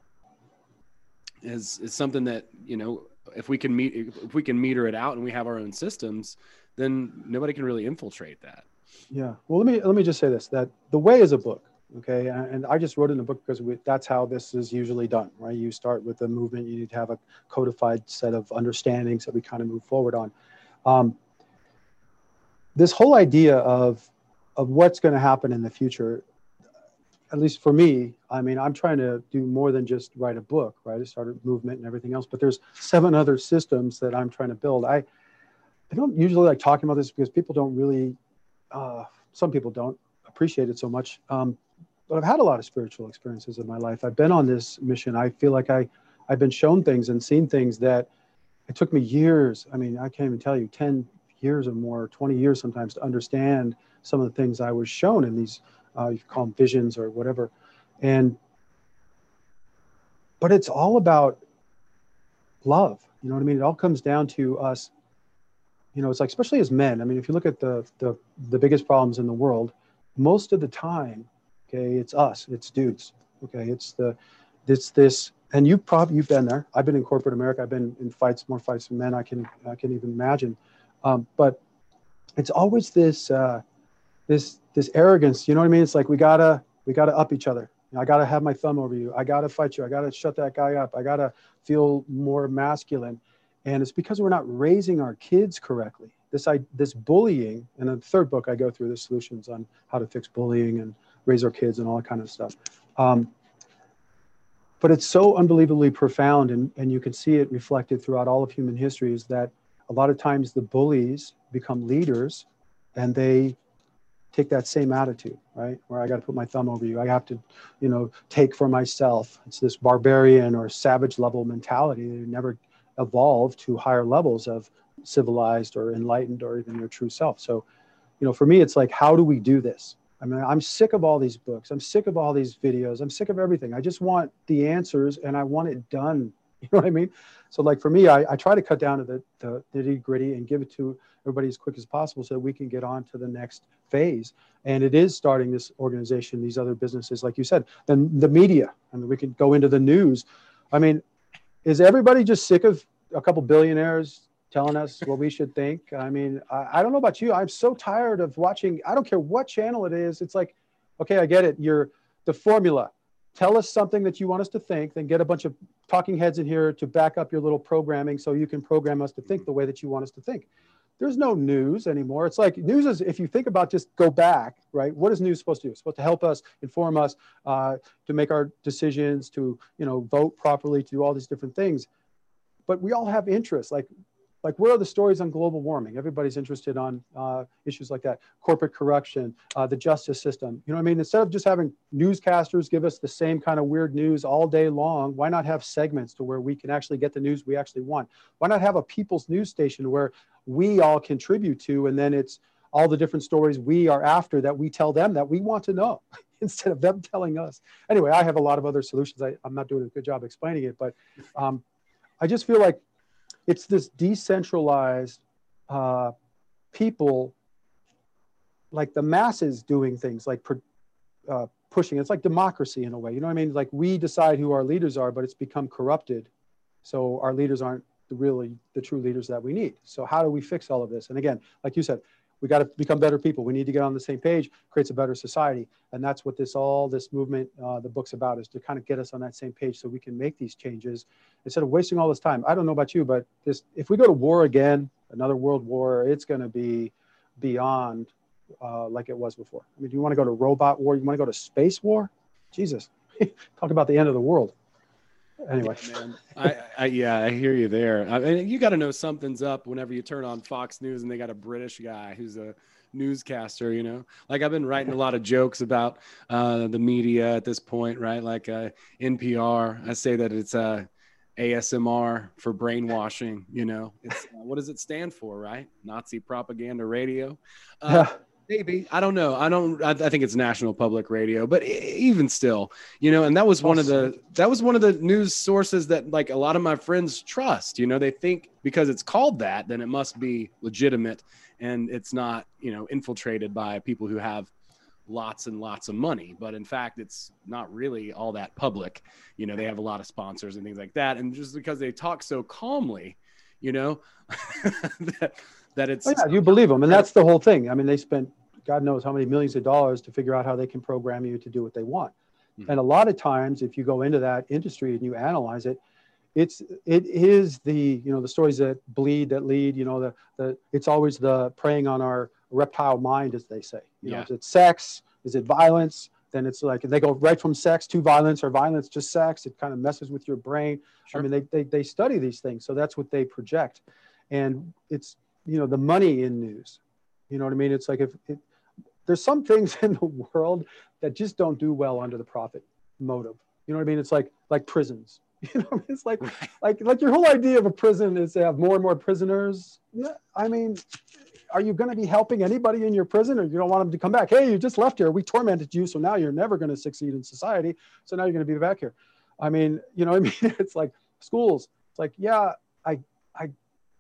is is something that, you know, if we can meet if we can meter it out and we have our own systems, then nobody can really infiltrate that. Yeah. Well, let me let me just say this: that The Way is a book, okay, and, and I just wrote it in a book because we, that's how this is usually done, right? You start with a movement, you need to have a codified set of understandings that we kind of move forward on. Um, this whole idea of of what's going to happen in the future, at least for me, I mean, I'm trying to do more than just write a book, right? I started movement and everything else, but there's seven other systems that I'm trying to build. I I don't usually like talking about this because people don't really, uh, some people don't appreciate it so much. Um, but I've had a lot of spiritual experiences in my life. I've been on this mission. I feel like I, I've been shown things and seen things that it took me years. I mean, I can't even tell you, ten years or more, twenty years sometimes, to understand some of the things I was shown in these, uh, you call them visions or whatever. And, but it's all about love. You know what I mean? It all comes down to us. You know, it's like, especially as men, I mean, if you look at the, the, the biggest problems in the world, most of the time, okay, it's us, it's dudes, okay, it's the, it's this, and you've probably, you've been there. I've been in corporate America. I've been in fights, more fights than men I can, I can even imagine. Um, but it's always this, uh, this, this arrogance, you know what I mean? It's like, we gotta, we gotta up each other. You know, I gotta have my thumb over you. I gotta fight you. I gotta shut that guy up. I gotta feel more masculine. And it's because we're not raising our kids correctly. This, I, this bullying, and in the third book, I go through the solutions on how to fix bullying and raise our kids and all that kind of stuff. Um, but it's so unbelievably profound, and, and you can see it reflected throughout all of human history, is that a lot of times the bullies become leaders, and they take that same attitude, right? Where I got to put my thumb over you. I have to, you know, take for myself. It's this barbarian or savage level mentality. They never evolve to higher levels of civilized or enlightened or even your true self. So, you know, for me, it's like, how do we do this? I mean, I'm sick of all these books. I'm sick of all these videos. I'm sick of everything. I just want the answers, and I want it done. You know what I mean? So like for me, I, I try to cut down to the, the nitty gritty and give it to everybody as quick as possible so that we can get on to the next phase. And it is starting this organization, these other businesses, like you said, then the media. I mean, we could go into the news. I mean, is everybody just sick of a couple billionaires telling us what we should think? I mean, I, I don't know about you. I'm so tired of watching. I don't care what channel it is. It's like, okay, I get it. You're the formula tell us something that you want us to think, then get a bunch of talking heads in here to back up your little programming so you can program us to think the way that you want us to think. There's no news anymore. It's like news is, if you think about just go back, right? What is news supposed to do? It's supposed to help us, inform us, uh, to make our decisions, to, you know, vote properly, to do all these different things. But we all have interests. Like, like where are the stories on global warming? Everybody's interested on uh, issues like that. Corporate corruption, uh, the justice system. You know what I mean? Instead of just having newscasters give us the same kind of weird news all day long, why not have segments to where we can actually get the news we actually want? Why not have a people's news station where we all contribute to, and then it's all the different stories we are after that we tell them that we want to know instead of them telling us. Anyway, I have a lot of other solutions. I, I'm not doing a good job explaining it, but um, I just feel like it's this decentralized uh, people, like the masses doing things like uh, pushing. It's like democracy in a way. You know what I mean? Like we decide who our leaders are, but it's become corrupted. So our leaders aren't the really the true leaders that we need. So how do we fix all of this? And again, like you said, we got to become better people. We need to get on the same page, creates a better society. And that's what this, all this movement, uh, the book's about, is to kind of get us on that same page so we can make these changes instead of wasting all this time. I don't know about you, but this, if we go to war again, another world war, it's going to be beyond uh, like it was before. I mean, do you want to go to robot war? You want to go to space war? Jesus, talk about the end of the world. Anyway, yeah, man. I, I, yeah, I hear you there. I mean, you got to know something's up whenever you turn on Fox News and they got a British guy who's a newscaster, you know, like I've been writing a lot of jokes about uh, the media at this point, right? Like uh, N P R, I say that it's uh, A S M R for brainwashing, you know, it's, uh, what does it stand for, right? Nazi propaganda radio. Uh, yeah. Maybe. I don't know. I don't, I, I think it's National Public Radio, but even still, you know, and that was one of the, that was one of the news sources that like a lot of my friends trust, you know, they think because it's called that, then it must be legitimate and it's not, you know, infiltrated by people who have lots and lots of money. But in fact, it's not really all that public. You know, they have a lot of sponsors and things like that. And just because they talk so calmly, you know, that, that it's, oh, yeah, you believe them. And that's the whole thing. I mean, they spent God knows how many millions of dollars to figure out how they can program you to do what they want. Mm-hmm. And a lot of times, if you go into that industry and you analyze it, it's, it is the, you know, the stories that bleed, that lead, you know, the, the, it's always the preying on our reptile mind, as they say, you yeah. know, is it sex? Is it violence? Then it's like, they go right from sex to violence, or violence to sex. It kind of messes with your brain. Sure. I mean, they, they, they study these things. So that's what they project. And it's, you know, the money in news, you know what I mean? It's like, if it, there's some things in the world that just don't do well under the profit motive. You know what I mean? It's like, like prisons, you know, it's like, right. like, like your whole idea of a prison is to have more and more prisoners. Yeah, I mean, are you going to be helping anybody in your prison, or you don't want them to come back? Hey, you just left here. We tormented you. So now you're never going to succeed in society. So now you're going to be back here. I mean, you know what I mean? It's like schools. It's like, yeah, I, I,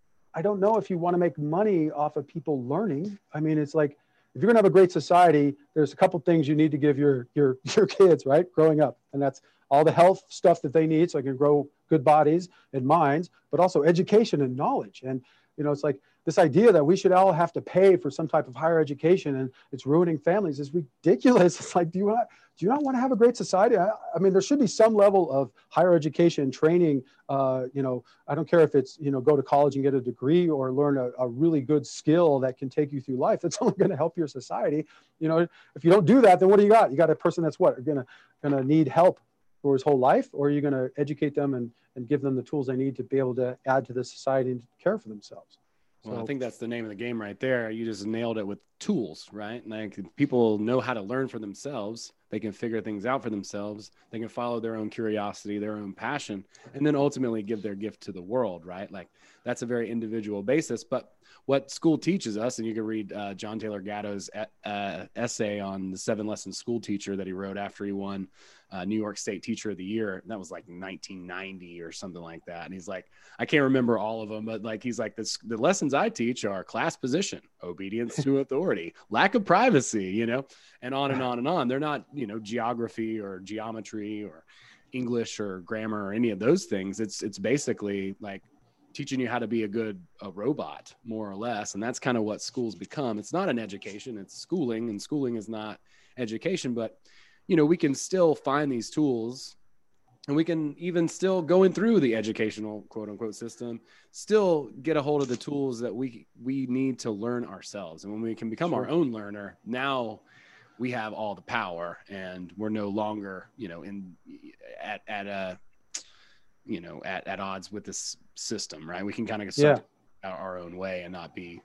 I don't know if you want to make money off of people learning. I mean, it's like, if you're going to have a great society, there's a couple things you need to give your, your, your kids, right, growing up. And that's all the health stuff that they need so they can grow good bodies and minds, but also education and knowledge. And, you know, it's like this idea that we should all have to pay for some type of higher education and it's ruining families is ridiculous. It's like, do you want, do you not want to have a great society? I, I mean, there should be some level of higher education training. Uh, you know, I don't care if it's, you know, go to college and get a degree or learn a, a really good skill that can take you through life. It's only going to help your society. You know, if you don't do that, then what do you got? You got a person that's what, going to, going to need help for his whole life, or are you going to educate them and, and give them the tools they need to be able to add to the society and care for themselves? Well, so, I think that's the name of the game right there. You just nailed it with tools, right? Like people know how to learn for themselves. They can figure things out for themselves. They can follow their own curiosity, their own passion, and then ultimately give their gift to the world, right? Like that's a very individual basis. But what school teaches us, and you can read uh, John Taylor Gatto's uh, essay on the seven lesson school teacher that he wrote after he won uh, New York State Teacher of the Year. That was like nineteen ninety or something like that. And he's like, I can't remember all of them, but like, he's like, this, the lessons I teach are class position, obedience to authority, lack of privacy, you know, and on and on and on. They're not, you know, geography or geometry or English or grammar or any of those things. It's, it's basically like teaching you how to be a good a robot, more or less. And that's kind of what schools become. It's not an education, it's schooling, and schooling is not education. But you know, we can still find these tools, and we can even still going through the educational quote unquote system, still get a hold of the tools that we, we need to learn ourselves. And when we can become Sure. our own learner, now we have all the power, and we're no longer, you know, in at, at a, you know, at, at odds with this system, right? We can kind of Yeah. our, our own way and not be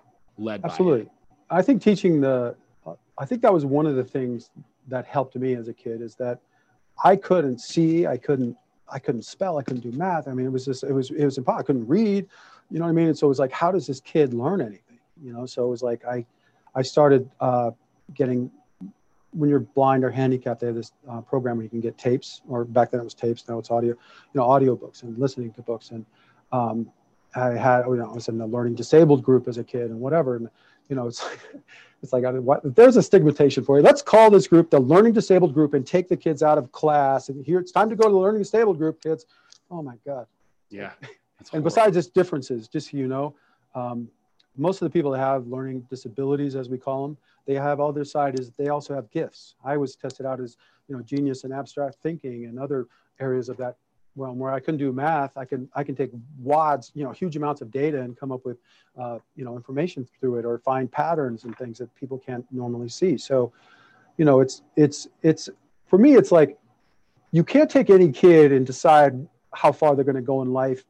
led Absolutely. by it. I think teaching the, uh, I think that was one of the things that helped me as a kid, is that I couldn't see, I couldn't, I couldn't spell, I couldn't do math. I mean, it was just, it was, it was impossible. I couldn't read, you know what I mean? And so it was like, how does this kid learn anything? You know? So it was like, I, I started uh, getting, when you're blind or handicapped, they have this uh, program where you can get tapes, or back then it was tapes, now it's audio, you know, audio books and listening to books. And um, I had, you know, I was in the learning disabled group as a kid and whatever. And, you know, it's like, it's like, I mean, what, there's a stigmatization for you. Let's call this group the learning disabled group and take the kids out of class. And here, it's time to go to the learning disabled group, kids. Oh my God. Yeah. That's And horrible. besides its differences, just so you know, um, most of the people that have learning disabilities, as we call them, they have other side is they also have gifts. I was tested out as, you know, genius in abstract thinking and other areas of that realm where I couldn't do math. I can, I can take wads, you know, huge amounts of data and come up with, uh, you know, information through it, or find patterns and things that people can't normally see. So, you know, it's, it's, it's, for me, it's like, you can't take any kid and decide how far they're going to go in life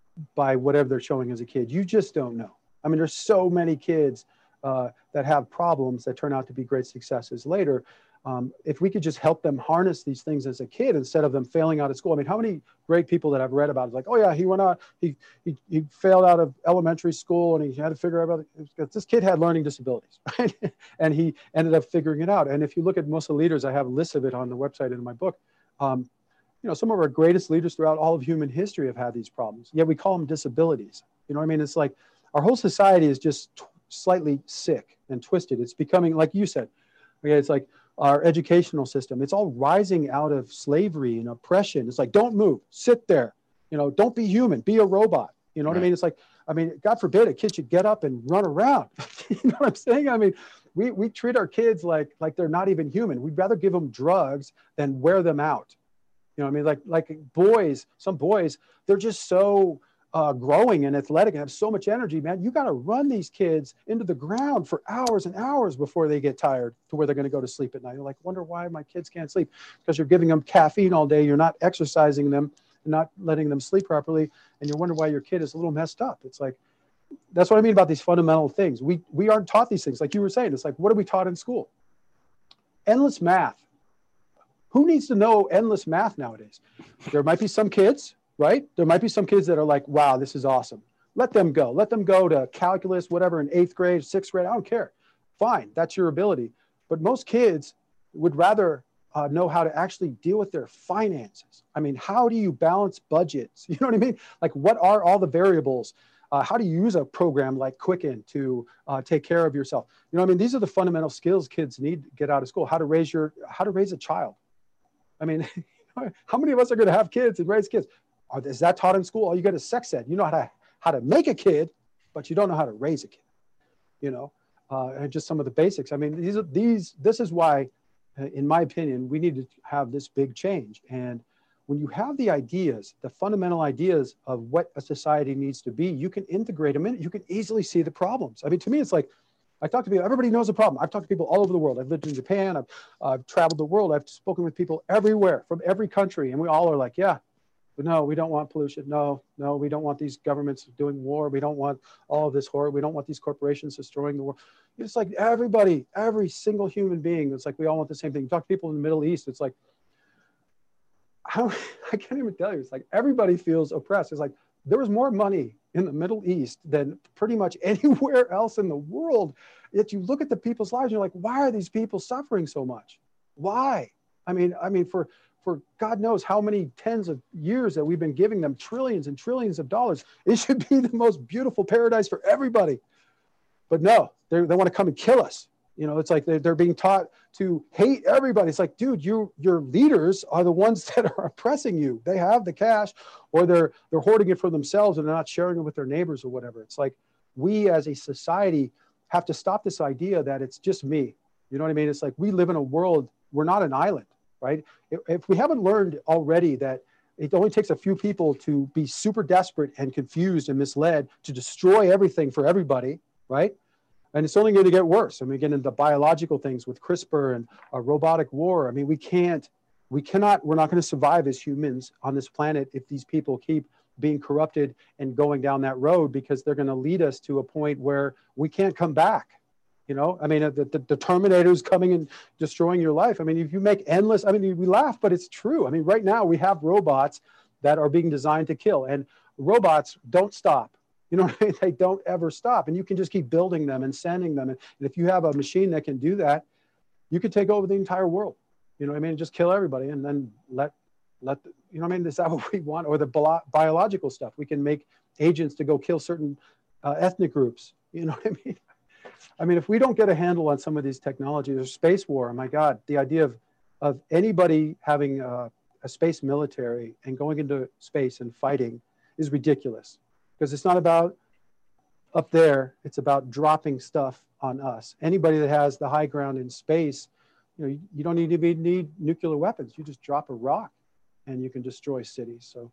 by whatever they're showing as a kid. You just don't know. I mean, there's so many kids uh, that have problems that turn out to be great successes later. Um, if we could just help them harness these things as a kid instead of them failing out of school. I mean, how many great people that I've read about is like, oh yeah, he went out, he, he he failed out of elementary school and he had to figure out about this kid had learning disabilities, right? And he ended up figuring it out. And if you look at most of the leaders, I have lists of it on the website in my book. Um, you know, some of our greatest leaders throughout all of human history have had these problems. Yet we call them disabilities. You know what I mean? It's like our whole society is just t- slightly sick and twisted. It's becoming, like you said, okay, it's like our educational system. It's all rising out of slavery and oppression. It's like, don't move, sit there. You know, don't be human, be a robot. You know what Right. I mean? It's like, I mean, God forbid a kid should get up and run around. You know what I'm saying? I mean, we, we treat our kids like, like they're not even human. We'd rather give them drugs than wear them out. You know what I mean? Like, like boys, some boys, they're just so uh, growing and athletic and have so much energy, man. You got to run these kids into the ground for hours and hours before they get tired to where they're going to go to sleep at night. You're like, wonder why my kids can't sleep, because you're giving them caffeine all day. You're not exercising them and not letting them sleep properly. And you wonder why your kid is a little messed up. It's like, that's what I mean about these fundamental things. We, we aren't taught these things. Like you were saying, it's like, what are we taught in school? Endless math. Who needs to know endless math nowadays? There might be some kids, right? There might be some kids that are like, wow, this is awesome. Let them go. Let them go to calculus, whatever, in eighth grade, sixth grade. I don't care. Fine. That's your ability. But most kids would rather uh, know how to actually deal with their finances. I mean, how do you balance budgets? You know what I mean? Like, what are all the variables? Uh, how do you use a program like Quicken to uh, take care of yourself? You know what I mean? These are the fundamental skills kids need to get out of school. How to raise your, how to raise a child. I mean, how many of us are going to have kids and raise kids? Are, is that taught in school? All you get is sex ed. You know how to how to make a kid, but you don't know how to raise a kid. You know, uh, and just some of the basics. I mean, these are these. This is why, uh, in my opinion, we need to have this big change. And when you have the ideas, the fundamental ideas of what a society needs to be, you can integrate them in. You can easily see the problems. I mean, to me, it's like, I talk to people, everybody knows the problem. I've talked to people all over the world. I've lived in Japan. I've, uh, I've traveled the world. I've spoken with people everywhere from every country. And we all are like, yeah, but no, we don't want pollution. No, no, we don't want these governments doing war. We don't want all of this horror. We don't want these corporations destroying the world. It's like everybody, every single human being, it's like we all want the same thing. You talk to people in the Middle East, it's like, how, I can't even tell you. It's like everybody feels oppressed. It's like there was more money in the Middle East than pretty much anywhere else in the world. Yet you look at the people's lives, and you're like, why are these people suffering so much? Why? I mean, I mean, for for God knows how many tens of years that we've been giving them trillions and trillions of dollars. It should be the most beautiful paradise for everybody. But no, they they want to come and kill us. You know, it's like they're, they're being taught to hate everybody. It's like, dude, you, your leaders are the ones that are oppressing you. They have the cash, or they're, they're hoarding it for themselves and they're not sharing it with their neighbors or whatever. It's like, we as a society have to stop this idea that it's just me. You know what I mean? It's like, we live in a world we're not an island, right? If, if we haven't learned already that it only takes a few people to be super desperate and confused and misled to destroy everything for everybody, right? And it's only going to get worse. I mean, get into biological things with CRISPR and a robotic war. I mean, we can't, we cannot, we're not going to survive as humans on this planet if these people keep being corrupted and going down that road, because they're going to lead us to a point where we can't come back. You know, I mean, the, the, the Terminator's coming and destroying your life. I mean, if you make endless, I mean, we laugh, but it's true. I mean, right now we have robots that are being designed to kill, and robots don't stop. You know what I mean? They don't ever stop. And you can just keep building them and sending them. And, and if you have a machine that can do that, you could take over the entire world. You know what I mean? Just kill everybody and then let, let the, you know what I mean? Is that what we want? Or the bio- biological stuff. We can make agents to go kill certain uh, ethnic groups. You know what I mean? I mean, if we don't get a handle on some of these technologies, or space war, oh my God, the idea of, of anybody having a, a space military and going into space and fighting is ridiculous. Because it's not about up there, it's about dropping stuff on us. Anybody that has the high ground in space, you know, you, you don't need to be, need nuclear weapons. You just drop a rock and you can destroy cities. So,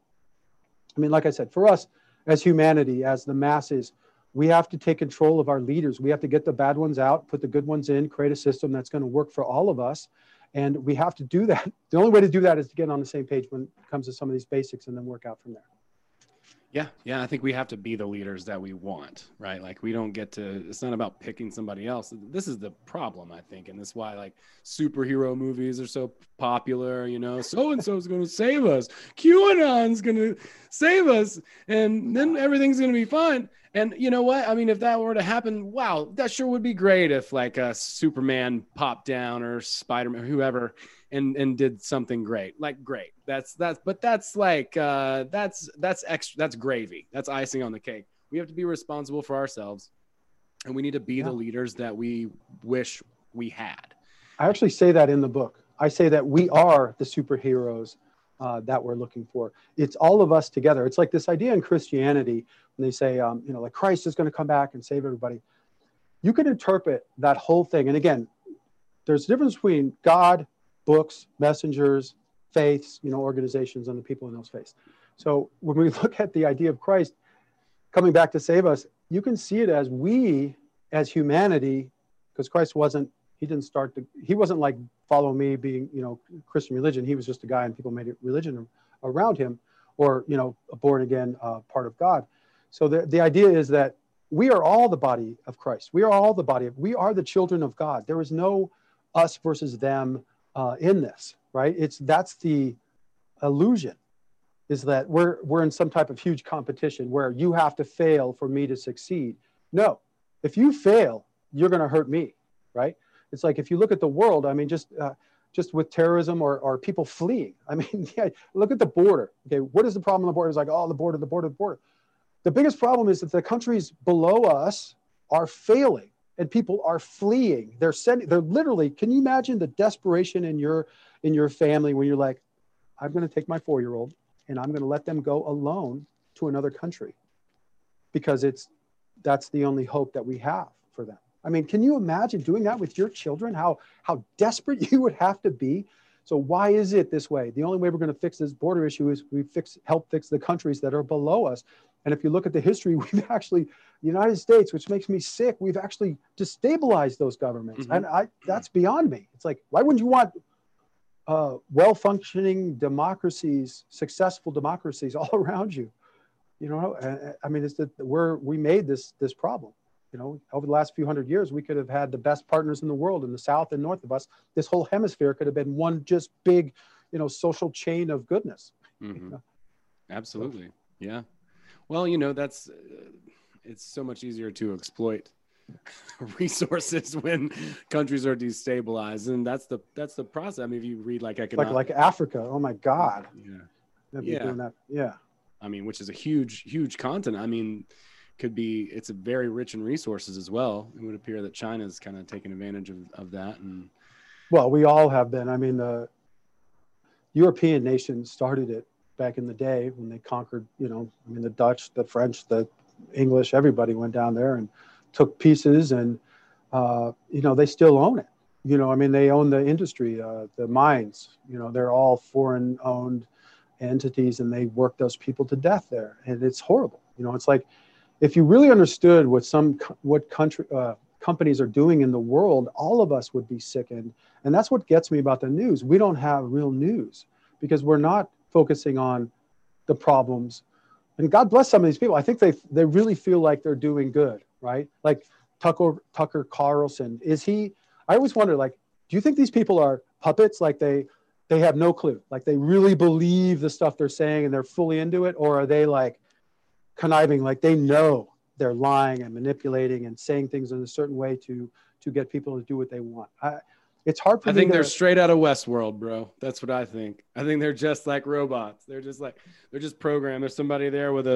I mean, like I said, for us as humanity, as the masses, we have to take control of our leaders. We have to get the bad ones out, put the good ones in, create a system that's going to work for all of us. And we have to do that. The only way to do that is to get on the same page when it comes to some of these basics and then work out from there. Yeah, yeah, I think we have to be the leaders that we want, right? Like we don't get to, it's not about picking somebody else. This is the problem, I think. And that's why like superhero movies are so popular, you know, so-and-so is going to save us. QAnon's going to save us. And then everything's going to be fine. And you know what? I mean, if that were to happen, wow, that sure would be great if like a Superman popped down or Spider-Man, whoever, and and did something great. Like great. That's that's but that's like uh that's that's extra that's gravy. That's icing on the cake. We have to be responsible for ourselves, and we need to be yeah. the leaders that we wish we had. I actually say that in the book. I say that we are the superheroes uh, that we're looking for. It's all of us together. It's like this idea in Christianity when they say, um, you know, like Christ is going to come back and save everybody. You can interpret that whole thing. And again, there's a difference between God, books, messengers, faiths, you know, organizations, and the people in those faiths. So when we look at the idea of Christ coming back to save us, you can see it as we, as humanity, because Christ wasn't, he didn't start to, he wasn't like follow me being, you know, Christian religion. He was just a guy and people made it religion around him, or, you know, a born again uh, part of God. So the, the idea is that we are all the body of Christ. We are all the body of, we are the children of God. There is no us versus them uh, in this, right? It's, that's the illusion, is that we're, we're in some type of huge competition where you have to fail for me to succeed. No, if you fail, you're going to hurt me, right? It's like, if you look at the world, I mean, just, uh, just with terrorism or, or people fleeing. I mean, yeah, look at the border. Okay, what is the problem on the border? It's like, oh, the border, the border, the border. The biggest problem is that the countries below us are failing and people are fleeing. They're sending, they're literally, can you imagine the desperation in your, in your family when you're like, I'm going to take my four-year-old and I'm going to let them go alone to another country because it's, that's the only hope that we have for them. I mean, can you imagine doing that with your children? How, how desperate you would have to be? So why is it this way? The only way we're going to fix this border issue is we fix, help fix the countries that are below us. And if you look at the history, we've actually, the United States, which makes me sick, we've actually destabilized those governments. Mm-hmm. And I, that's beyond me. It's like, why wouldn't you want uh, well-functioning democracies, successful democracies all around you? You know, I mean, it's that we're, we made this, this problem. You know, over the last few hundred years, we could have had the best partners in the world in the south and north of us. This whole hemisphere could have been one just big, you know, social chain of goodness. Mm-hmm. You know? Absolutely. Yeah. Well, you know, that's, uh, it's so much easier to exploit resources when countries are destabilized. And that's the, that's the process. I mean, if you read like economic, like, like Africa, oh my God. Yeah. They'd be doing that. Yeah. I mean, which is a huge, huge continent. I mean, could be, it's a very rich in resources as well. It would appear that China's kind of taken advantage of, of that. And well, we all have been. I mean, the European nations started it back in the day when they conquered, you know, I mean, the Dutch, the French, the English, everybody went down there and took pieces and, uh, you know, they still own it. You know, I mean, they own the industry, uh, the mines. You know, they're all foreign-owned entities, and they work those people to death there, and it's horrible. You know, it's like if you really understood what some what country uh, companies are doing in the world, all of us would be sickened. And that's what gets me about the news. We don't have real news because we're not focusing on the problems. And God bless some of these people. I think they they really feel like they're doing good, right? Like Tucker Tucker Carlson. Is he? I always wonder, like, do you think these people are puppets? Like they they have no clue, like they really believe the stuff they're saying and they're fully into it, or are they like conniving, like they know they're lying and manipulating and saying things in a certain way to to get people to do what they want? I, it's hard for I me think to, they're straight out of Westworld, bro. That's what I think. I think they're just like robots. They're just like they're just programmed. There's somebody there with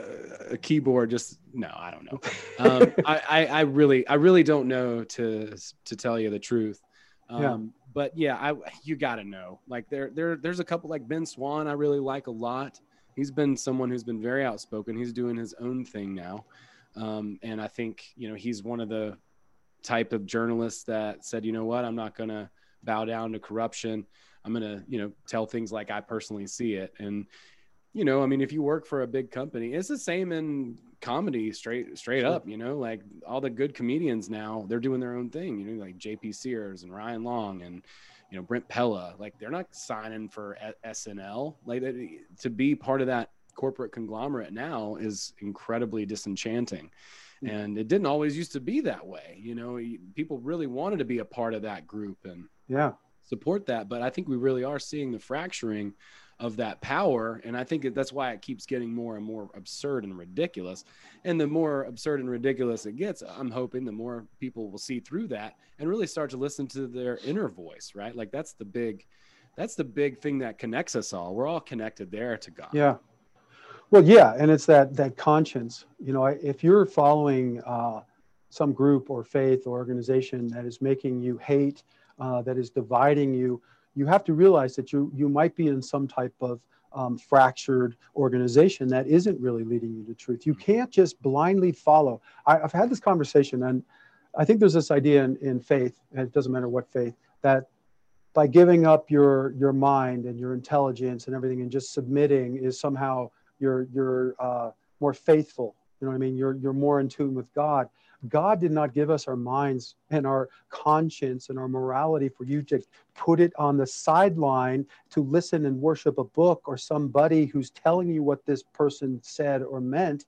a a, a keyboard. Just no, I don't know. Um, I, I I really I really don't know to to tell you the truth. Um, Yeah. But yeah, I you got to know. Like there there there's a couple like Ben Swan I really like a lot. He's been someone who's been very outspoken. He's doing his own thing now, um, and I think you know he's one of the type of journalists that said, you know what, I'm not going to bow down to corruption. I'm going to, you know, tell things like I personally see it. And, you know, I mean, if you work for a big company, it's the same in comedy, straight, straight Sure. up, you know, like all the good comedians now, they're doing their own thing, you know, like J P Sears and Ryan Long and, you know, Brent Pella, like they're not signing for S N L. Like to be part of that corporate conglomerate now is incredibly disenchanting. And it didn't always used to be that way. You know, people really wanted to be a part of that group and yeah. support that. But I think we really are seeing the fracturing of that power. And I think that's why it keeps getting more and more absurd and ridiculous. And the more absurd and ridiculous it gets, I'm hoping the more people will see through that and really start to listen to their inner voice, right? Like that's the big, that's the big thing that connects us all. We're all connected there to God. Yeah. Well, yeah, and it's that that conscience. You know, if you're following uh, some group or faith or organization that is making you hate, uh, that is dividing you, you have to realize that you you might be in some type of um, fractured organization that isn't really leading you to truth. You can't just blindly follow. I, I've had this conversation, and I think there's this idea in, in faith, and it doesn't matter what faith, that by giving up your your mind and your intelligence and everything and just submitting is somehow you're you're uh, more faithful. You know what I mean? You're you're more in tune with God. God did not give us our minds and our conscience and our morality for you to put it on the sideline to listen and worship a book or somebody who's telling you what this person said or meant.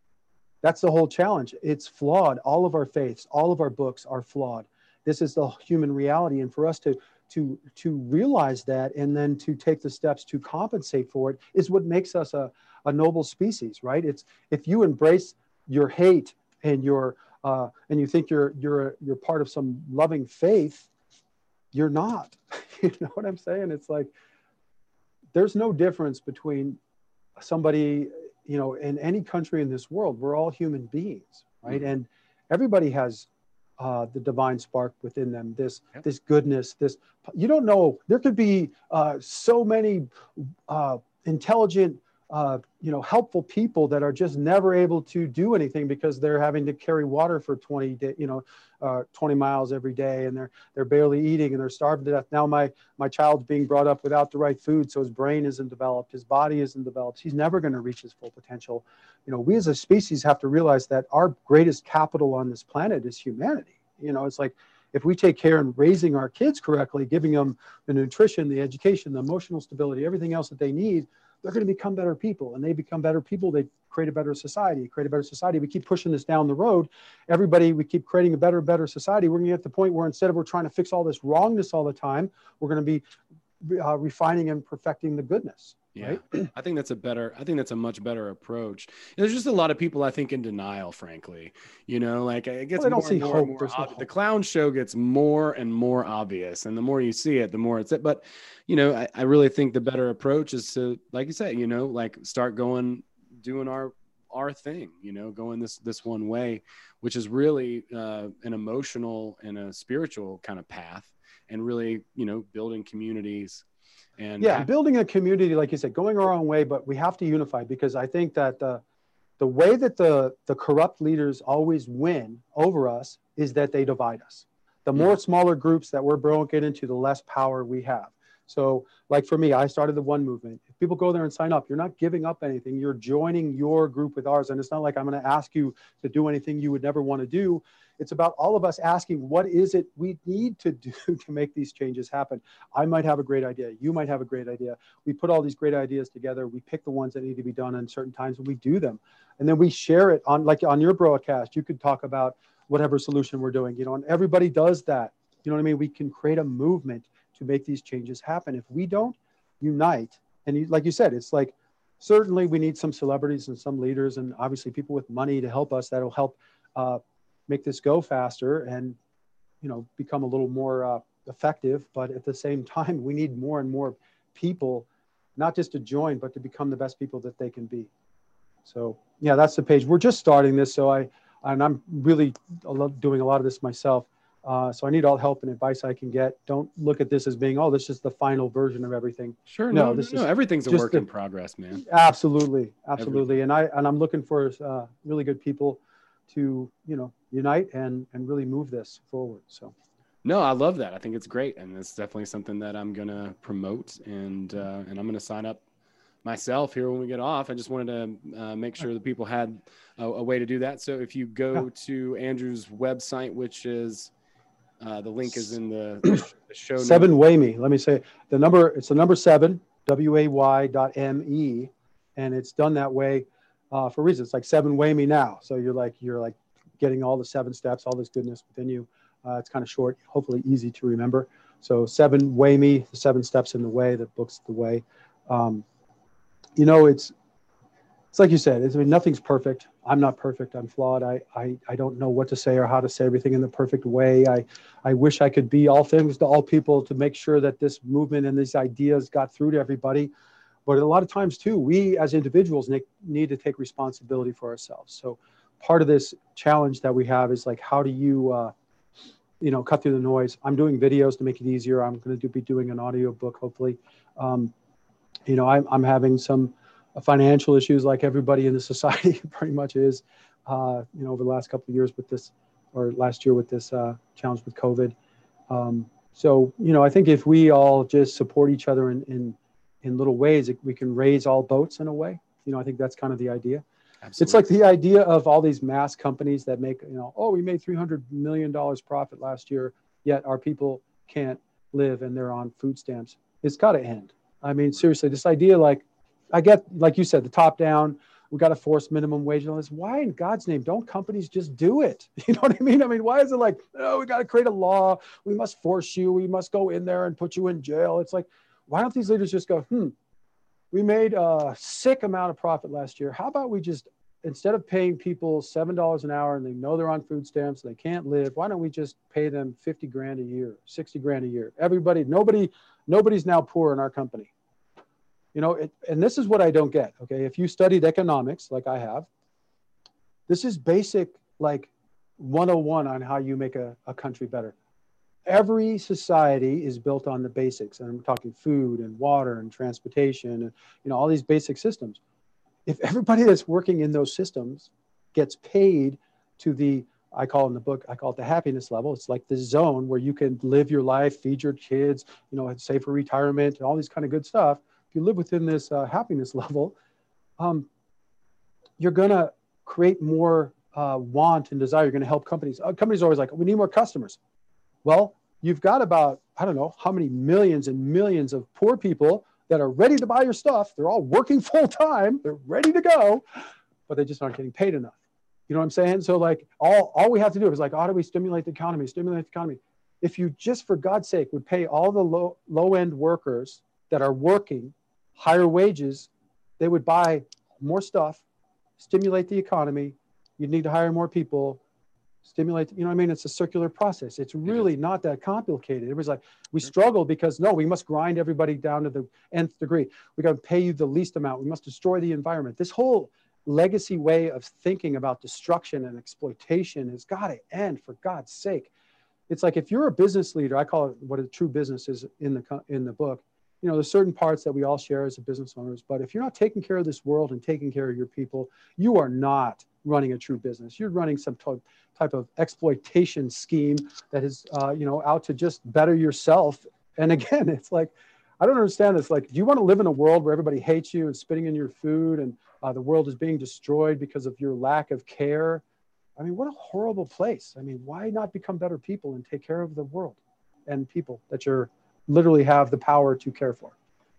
That's the whole challenge. It's flawed. All of our faiths, all of our books are flawed. This is the human reality. And for us to to to realize that and then to take the steps to compensate for it is what makes us a, a noble species, right? It's if you embrace your hate and your uh, and you think you're you're you're part of some loving faith, you're not. You know what I'm saying? It's like there's no difference between somebody, you know, in any country in this world. We're all human beings, right? Mm-hmm. And everybody has Uh, the divine spark within them, this yep. this goodness, this, you don't know, there could be uh, so many uh, intelligent, uh, you know, helpful people that are just never able to do anything because they're having to carry water for twenty, day, you know, uh, twenty miles every day, and they're they're barely eating and they're starving to death. Now my my child's being brought up without the right food, so his brain isn't developed, his body isn't developed. He's never going to reach his full potential. You know, we as a species have to realize that our greatest capital on this planet is humanity. You know, it's like if we take care in raising our kids correctly, giving them the nutrition, the education, the emotional stability, everything else that they need, they're going to become better people. And they become better people, they create a better society, create a better society. We keep pushing this down the road. Everybody, we keep creating a better, better society. We're going to get to the point where instead of we're trying to fix all this wrongness all the time, we're going to be uh, refining and perfecting the goodness. Yeah, right? I think that's a better, I think that's a much better approach. And there's just a lot of people, I think, in denial, frankly, you know, like it gets well, more and more, hope. and more no ob- the clown show gets more and more obvious. And the more you see it, the more it's it. But, you know, I, I really think the better approach is to, like you said, you know, like start going, doing our, our thing, you know, going this, this one way, which is really uh, an emotional and a spiritual kind of path, and really, you know, building communities. And yeah, building a community, like you said, going our own way, but we have to unify, because I think that the, the way that the, the corrupt leaders always win over us is that they divide us. The The more smaller groups that we're broken into, the less power we have. So like for me, I started the One Movement. If people go there and sign up, you're not giving up anything. You're joining your group with ours. And it's not like I'm going to ask you to do anything you would never want to do. It's about all of us asking, what is it we need to do to make these changes happen? I might have a great idea. You might have a great idea. We put all these great ideas together. We pick the ones that need to be done in certain times and we do them. And then we share it on, like on your broadcast, you could talk about whatever solution we're doing, you know, and everybody does that. You know what I mean? We can create a movement to make these changes happen. If we don't unite, and you, like you said, it's like, certainly we need some celebrities and some leaders and obviously people with money to help us. That'll help uh, make this go faster and, you know, become a little more uh, effective. But at the same time, we need more and more people, not just to join, but to become the best people that they can be. So yeah, that's the page. We're just starting this. So I, and I'm really doing a lot of this myself. Uh, so I need all help and advice I can get. Don't look at this as being, oh, this is the final version of everything. Sure. No, No, this no, is everything's a just work the- in progress, man. Absolutely. Absolutely. Everything. And I, and I'm looking for uh, really good people to, you know, unite and, and really move this forward. So. No, I love that. I think it's great. And it's definitely something that I'm going to promote and, uh, and I'm going to sign up myself here when we get off. I just wanted to uh, make sure that people had a, a way to do that. So if you go to Andrew's website, which is uh, the link is in the, the show notes. Seven Way Me. Let me say the number. It's the number seven, W A Y dot M E. And it's done that way uh, for reasons. It's like seven Way Me now. So you're like, you're like getting all the seven steps, all this goodness within you. Uh, it's kind of short, hopefully easy to remember. So seven Way Me, the seven steps in the way, the book's the way. Um, You know, it's it's like you said, it's, I mean, nothing's perfect. I'm not perfect. I'm flawed. I, I I don't know what to say or how to say everything in the perfect way. I, I wish I could be all things to all people to make sure that this movement and these ideas got through to everybody. But a lot of times, too, we as individuals need, need to take responsibility for ourselves. So part of this challenge that we have is like, how do you, uh, you know, cut through the noise? I'm doing videos to make it easier. I'm going to do, be doing an audio book, hopefully. Um, You know, I'm, I'm having some financial issues like everybody in the society pretty much is, uh, you know, over the last couple of years with this, or last year with this uh, challenge with COVID. Um, so, you know, I think if we all just support each other in, in, in little ways, it, we can raise all boats in a way. You know, I think that's kind of the idea. Absolutely. It's like the idea of all these mass companies that make, you know, oh, we made three hundred million dollars profit last year, yet our people can't live and they're on food stamps. It's got to end. I mean, seriously, this idea, like, I get, like you said, the top down, we got to force minimum wage and all this. Why in God's name don't companies just do it? You know what I mean? I mean, why is it like, oh, we got to create a law. We must force you. We must go in there and put you in jail. It's like, why don't these leaders just go, hmm, we made a sick amount of profit last year. How about we just, instead of paying people seven dollars an hour and they know they're on food stamps, they can't live, why don't we just pay them fifty grand a year, sixty grand a year? Everybody, nobody, nobody's now poor in our company. You know, it, and this is what I don't get, okay? If you studied economics, like I have, this is basic, like one oh one on how you make a, a country better. Every society is built on the basics, and I'm talking food and water and transportation and, you know, all these basic systems. If everybody that's working in those systems gets paid to the, I call in the book, I call it the happiness level. It's like the zone where you can live your life, feed your kids, you know, save for retirement and all these kind of good stuff. If you live within this uh, happiness level, um, you're going to create more uh, want and desire. You're going to help companies. Uh, companies are always like, we need more customers. Well, you've got about, I don't know, how many millions and millions of poor people that are ready to buy your stuff. They're all working full time. They're ready to go, but they just aren't getting paid enough. You know what I'm saying? So like all, all we have to do is like, how do we stimulate the economy, stimulate the economy? If you just, for God's sake, would pay all the low, low end workers that are working higher wages, they would buy more stuff, stimulate the economy. You'd need to hire more people, stimulate, you know what I mean? It's a circular process. It's really not that complicated. It was like, we struggle because no, we must grind everybody down to the nth degree. We got to pay you the least amount. We must destroy the environment. This whole legacy way of thinking about destruction and exploitation has got to end, for God's sake. It's like, if you're a business leader, I call it what a true business is in the, in the book. You know, there's certain parts that we all share as a business owners, but if you're not taking care of this world and taking care of your people, you are not running a true business. You're running some type type of exploitation scheme that is, uh, you know, out to just better yourself. And again, it's like, I don't understand this. Like, do you want to live in a world where everybody hates you and spitting in your food, and uh, the world is being destroyed because of your lack of care? I mean, what a horrible place. I mean, why not become better people and take care of the world and people that you're literally have the power to care for?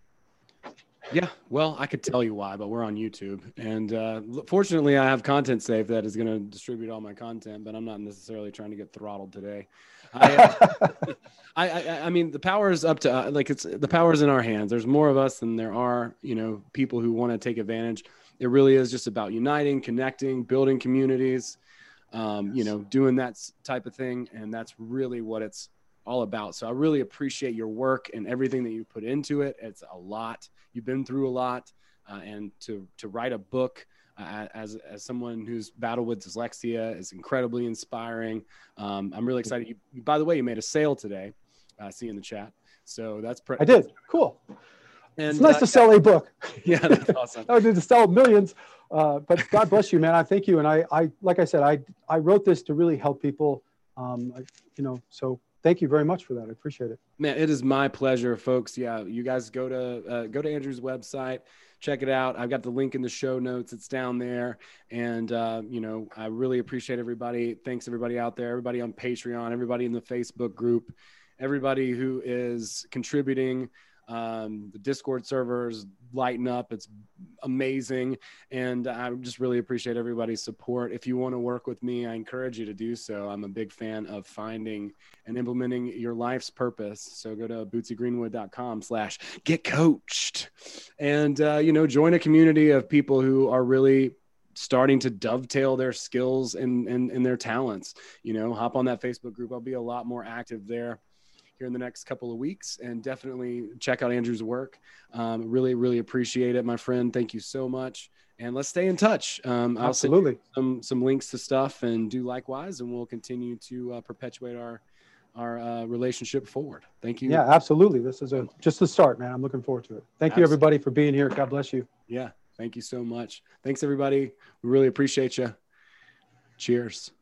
Yeah, well, I could tell you why, but we're on YouTube. And uh, fortunately, I have Content Safe that is going to distribute all my content, but I'm not necessarily trying to get throttled today. I, uh, I, I, I mean, the power is up to, uh, like, it's the power is in our hands. There's more of us than there are, you know, people who want to take advantage. It really is just about uniting, connecting, building communities, um, you know, doing that type of thing. And that's really what it's all about. So I really appreciate your work and everything that you put into it. It's a lot. You've been through a lot, uh, and to to write a book uh, as as someone who's battled with dyslexia is incredibly inspiring. Um, I'm really excited. You, by the way, you made a sale today. I uh, see in the chat. So that's pre- I did. Cool. And it's nice uh, to sell a book. Yeah, that's awesome. I did to sell millions, uh, but God bless you, man. I thank you. And I, I, like I said, I, I wrote this to really help people. Um, I, you know, so. Thank you very much for that. I appreciate it. Man, it is my pleasure, folks. Yeah, you guys go to uh, go to Andrew's website, check it out. I've got the link in the show notes. It's down there. And, uh, you know, I really appreciate everybody. Thanks, everybody out there, everybody on Patreon, everybody in the Facebook group, everybody who is contributing. Um, the Discord servers lighten up. It's amazing. And I just really appreciate everybody's support. If you want to work with me, I encourage you to do so. I'm a big fan of finding and implementing your life's purpose. So go to bootsygreenwood.com slash get coached and, uh, you know, join a community of people who are really starting to dovetail their skills and, and, and their talents. You know, hop on that Facebook group. I'll be a lot more active there here in the next couple of weeks, and definitely check out Andrew's work. Um, really, really appreciate it, my friend. Thank you so much. And let's stay in touch. Um, I'll Absolutely. send some, some links to stuff, and do likewise. And we'll continue to uh, perpetuate our, our uh, relationship forward. Thank you. Yeah, absolutely. This is a, just the start, man. I'm looking forward to it. Thank absolutely. you everybody for being here. God bless you. Yeah. Thank you so much. Thanks everybody. We really appreciate you. Cheers.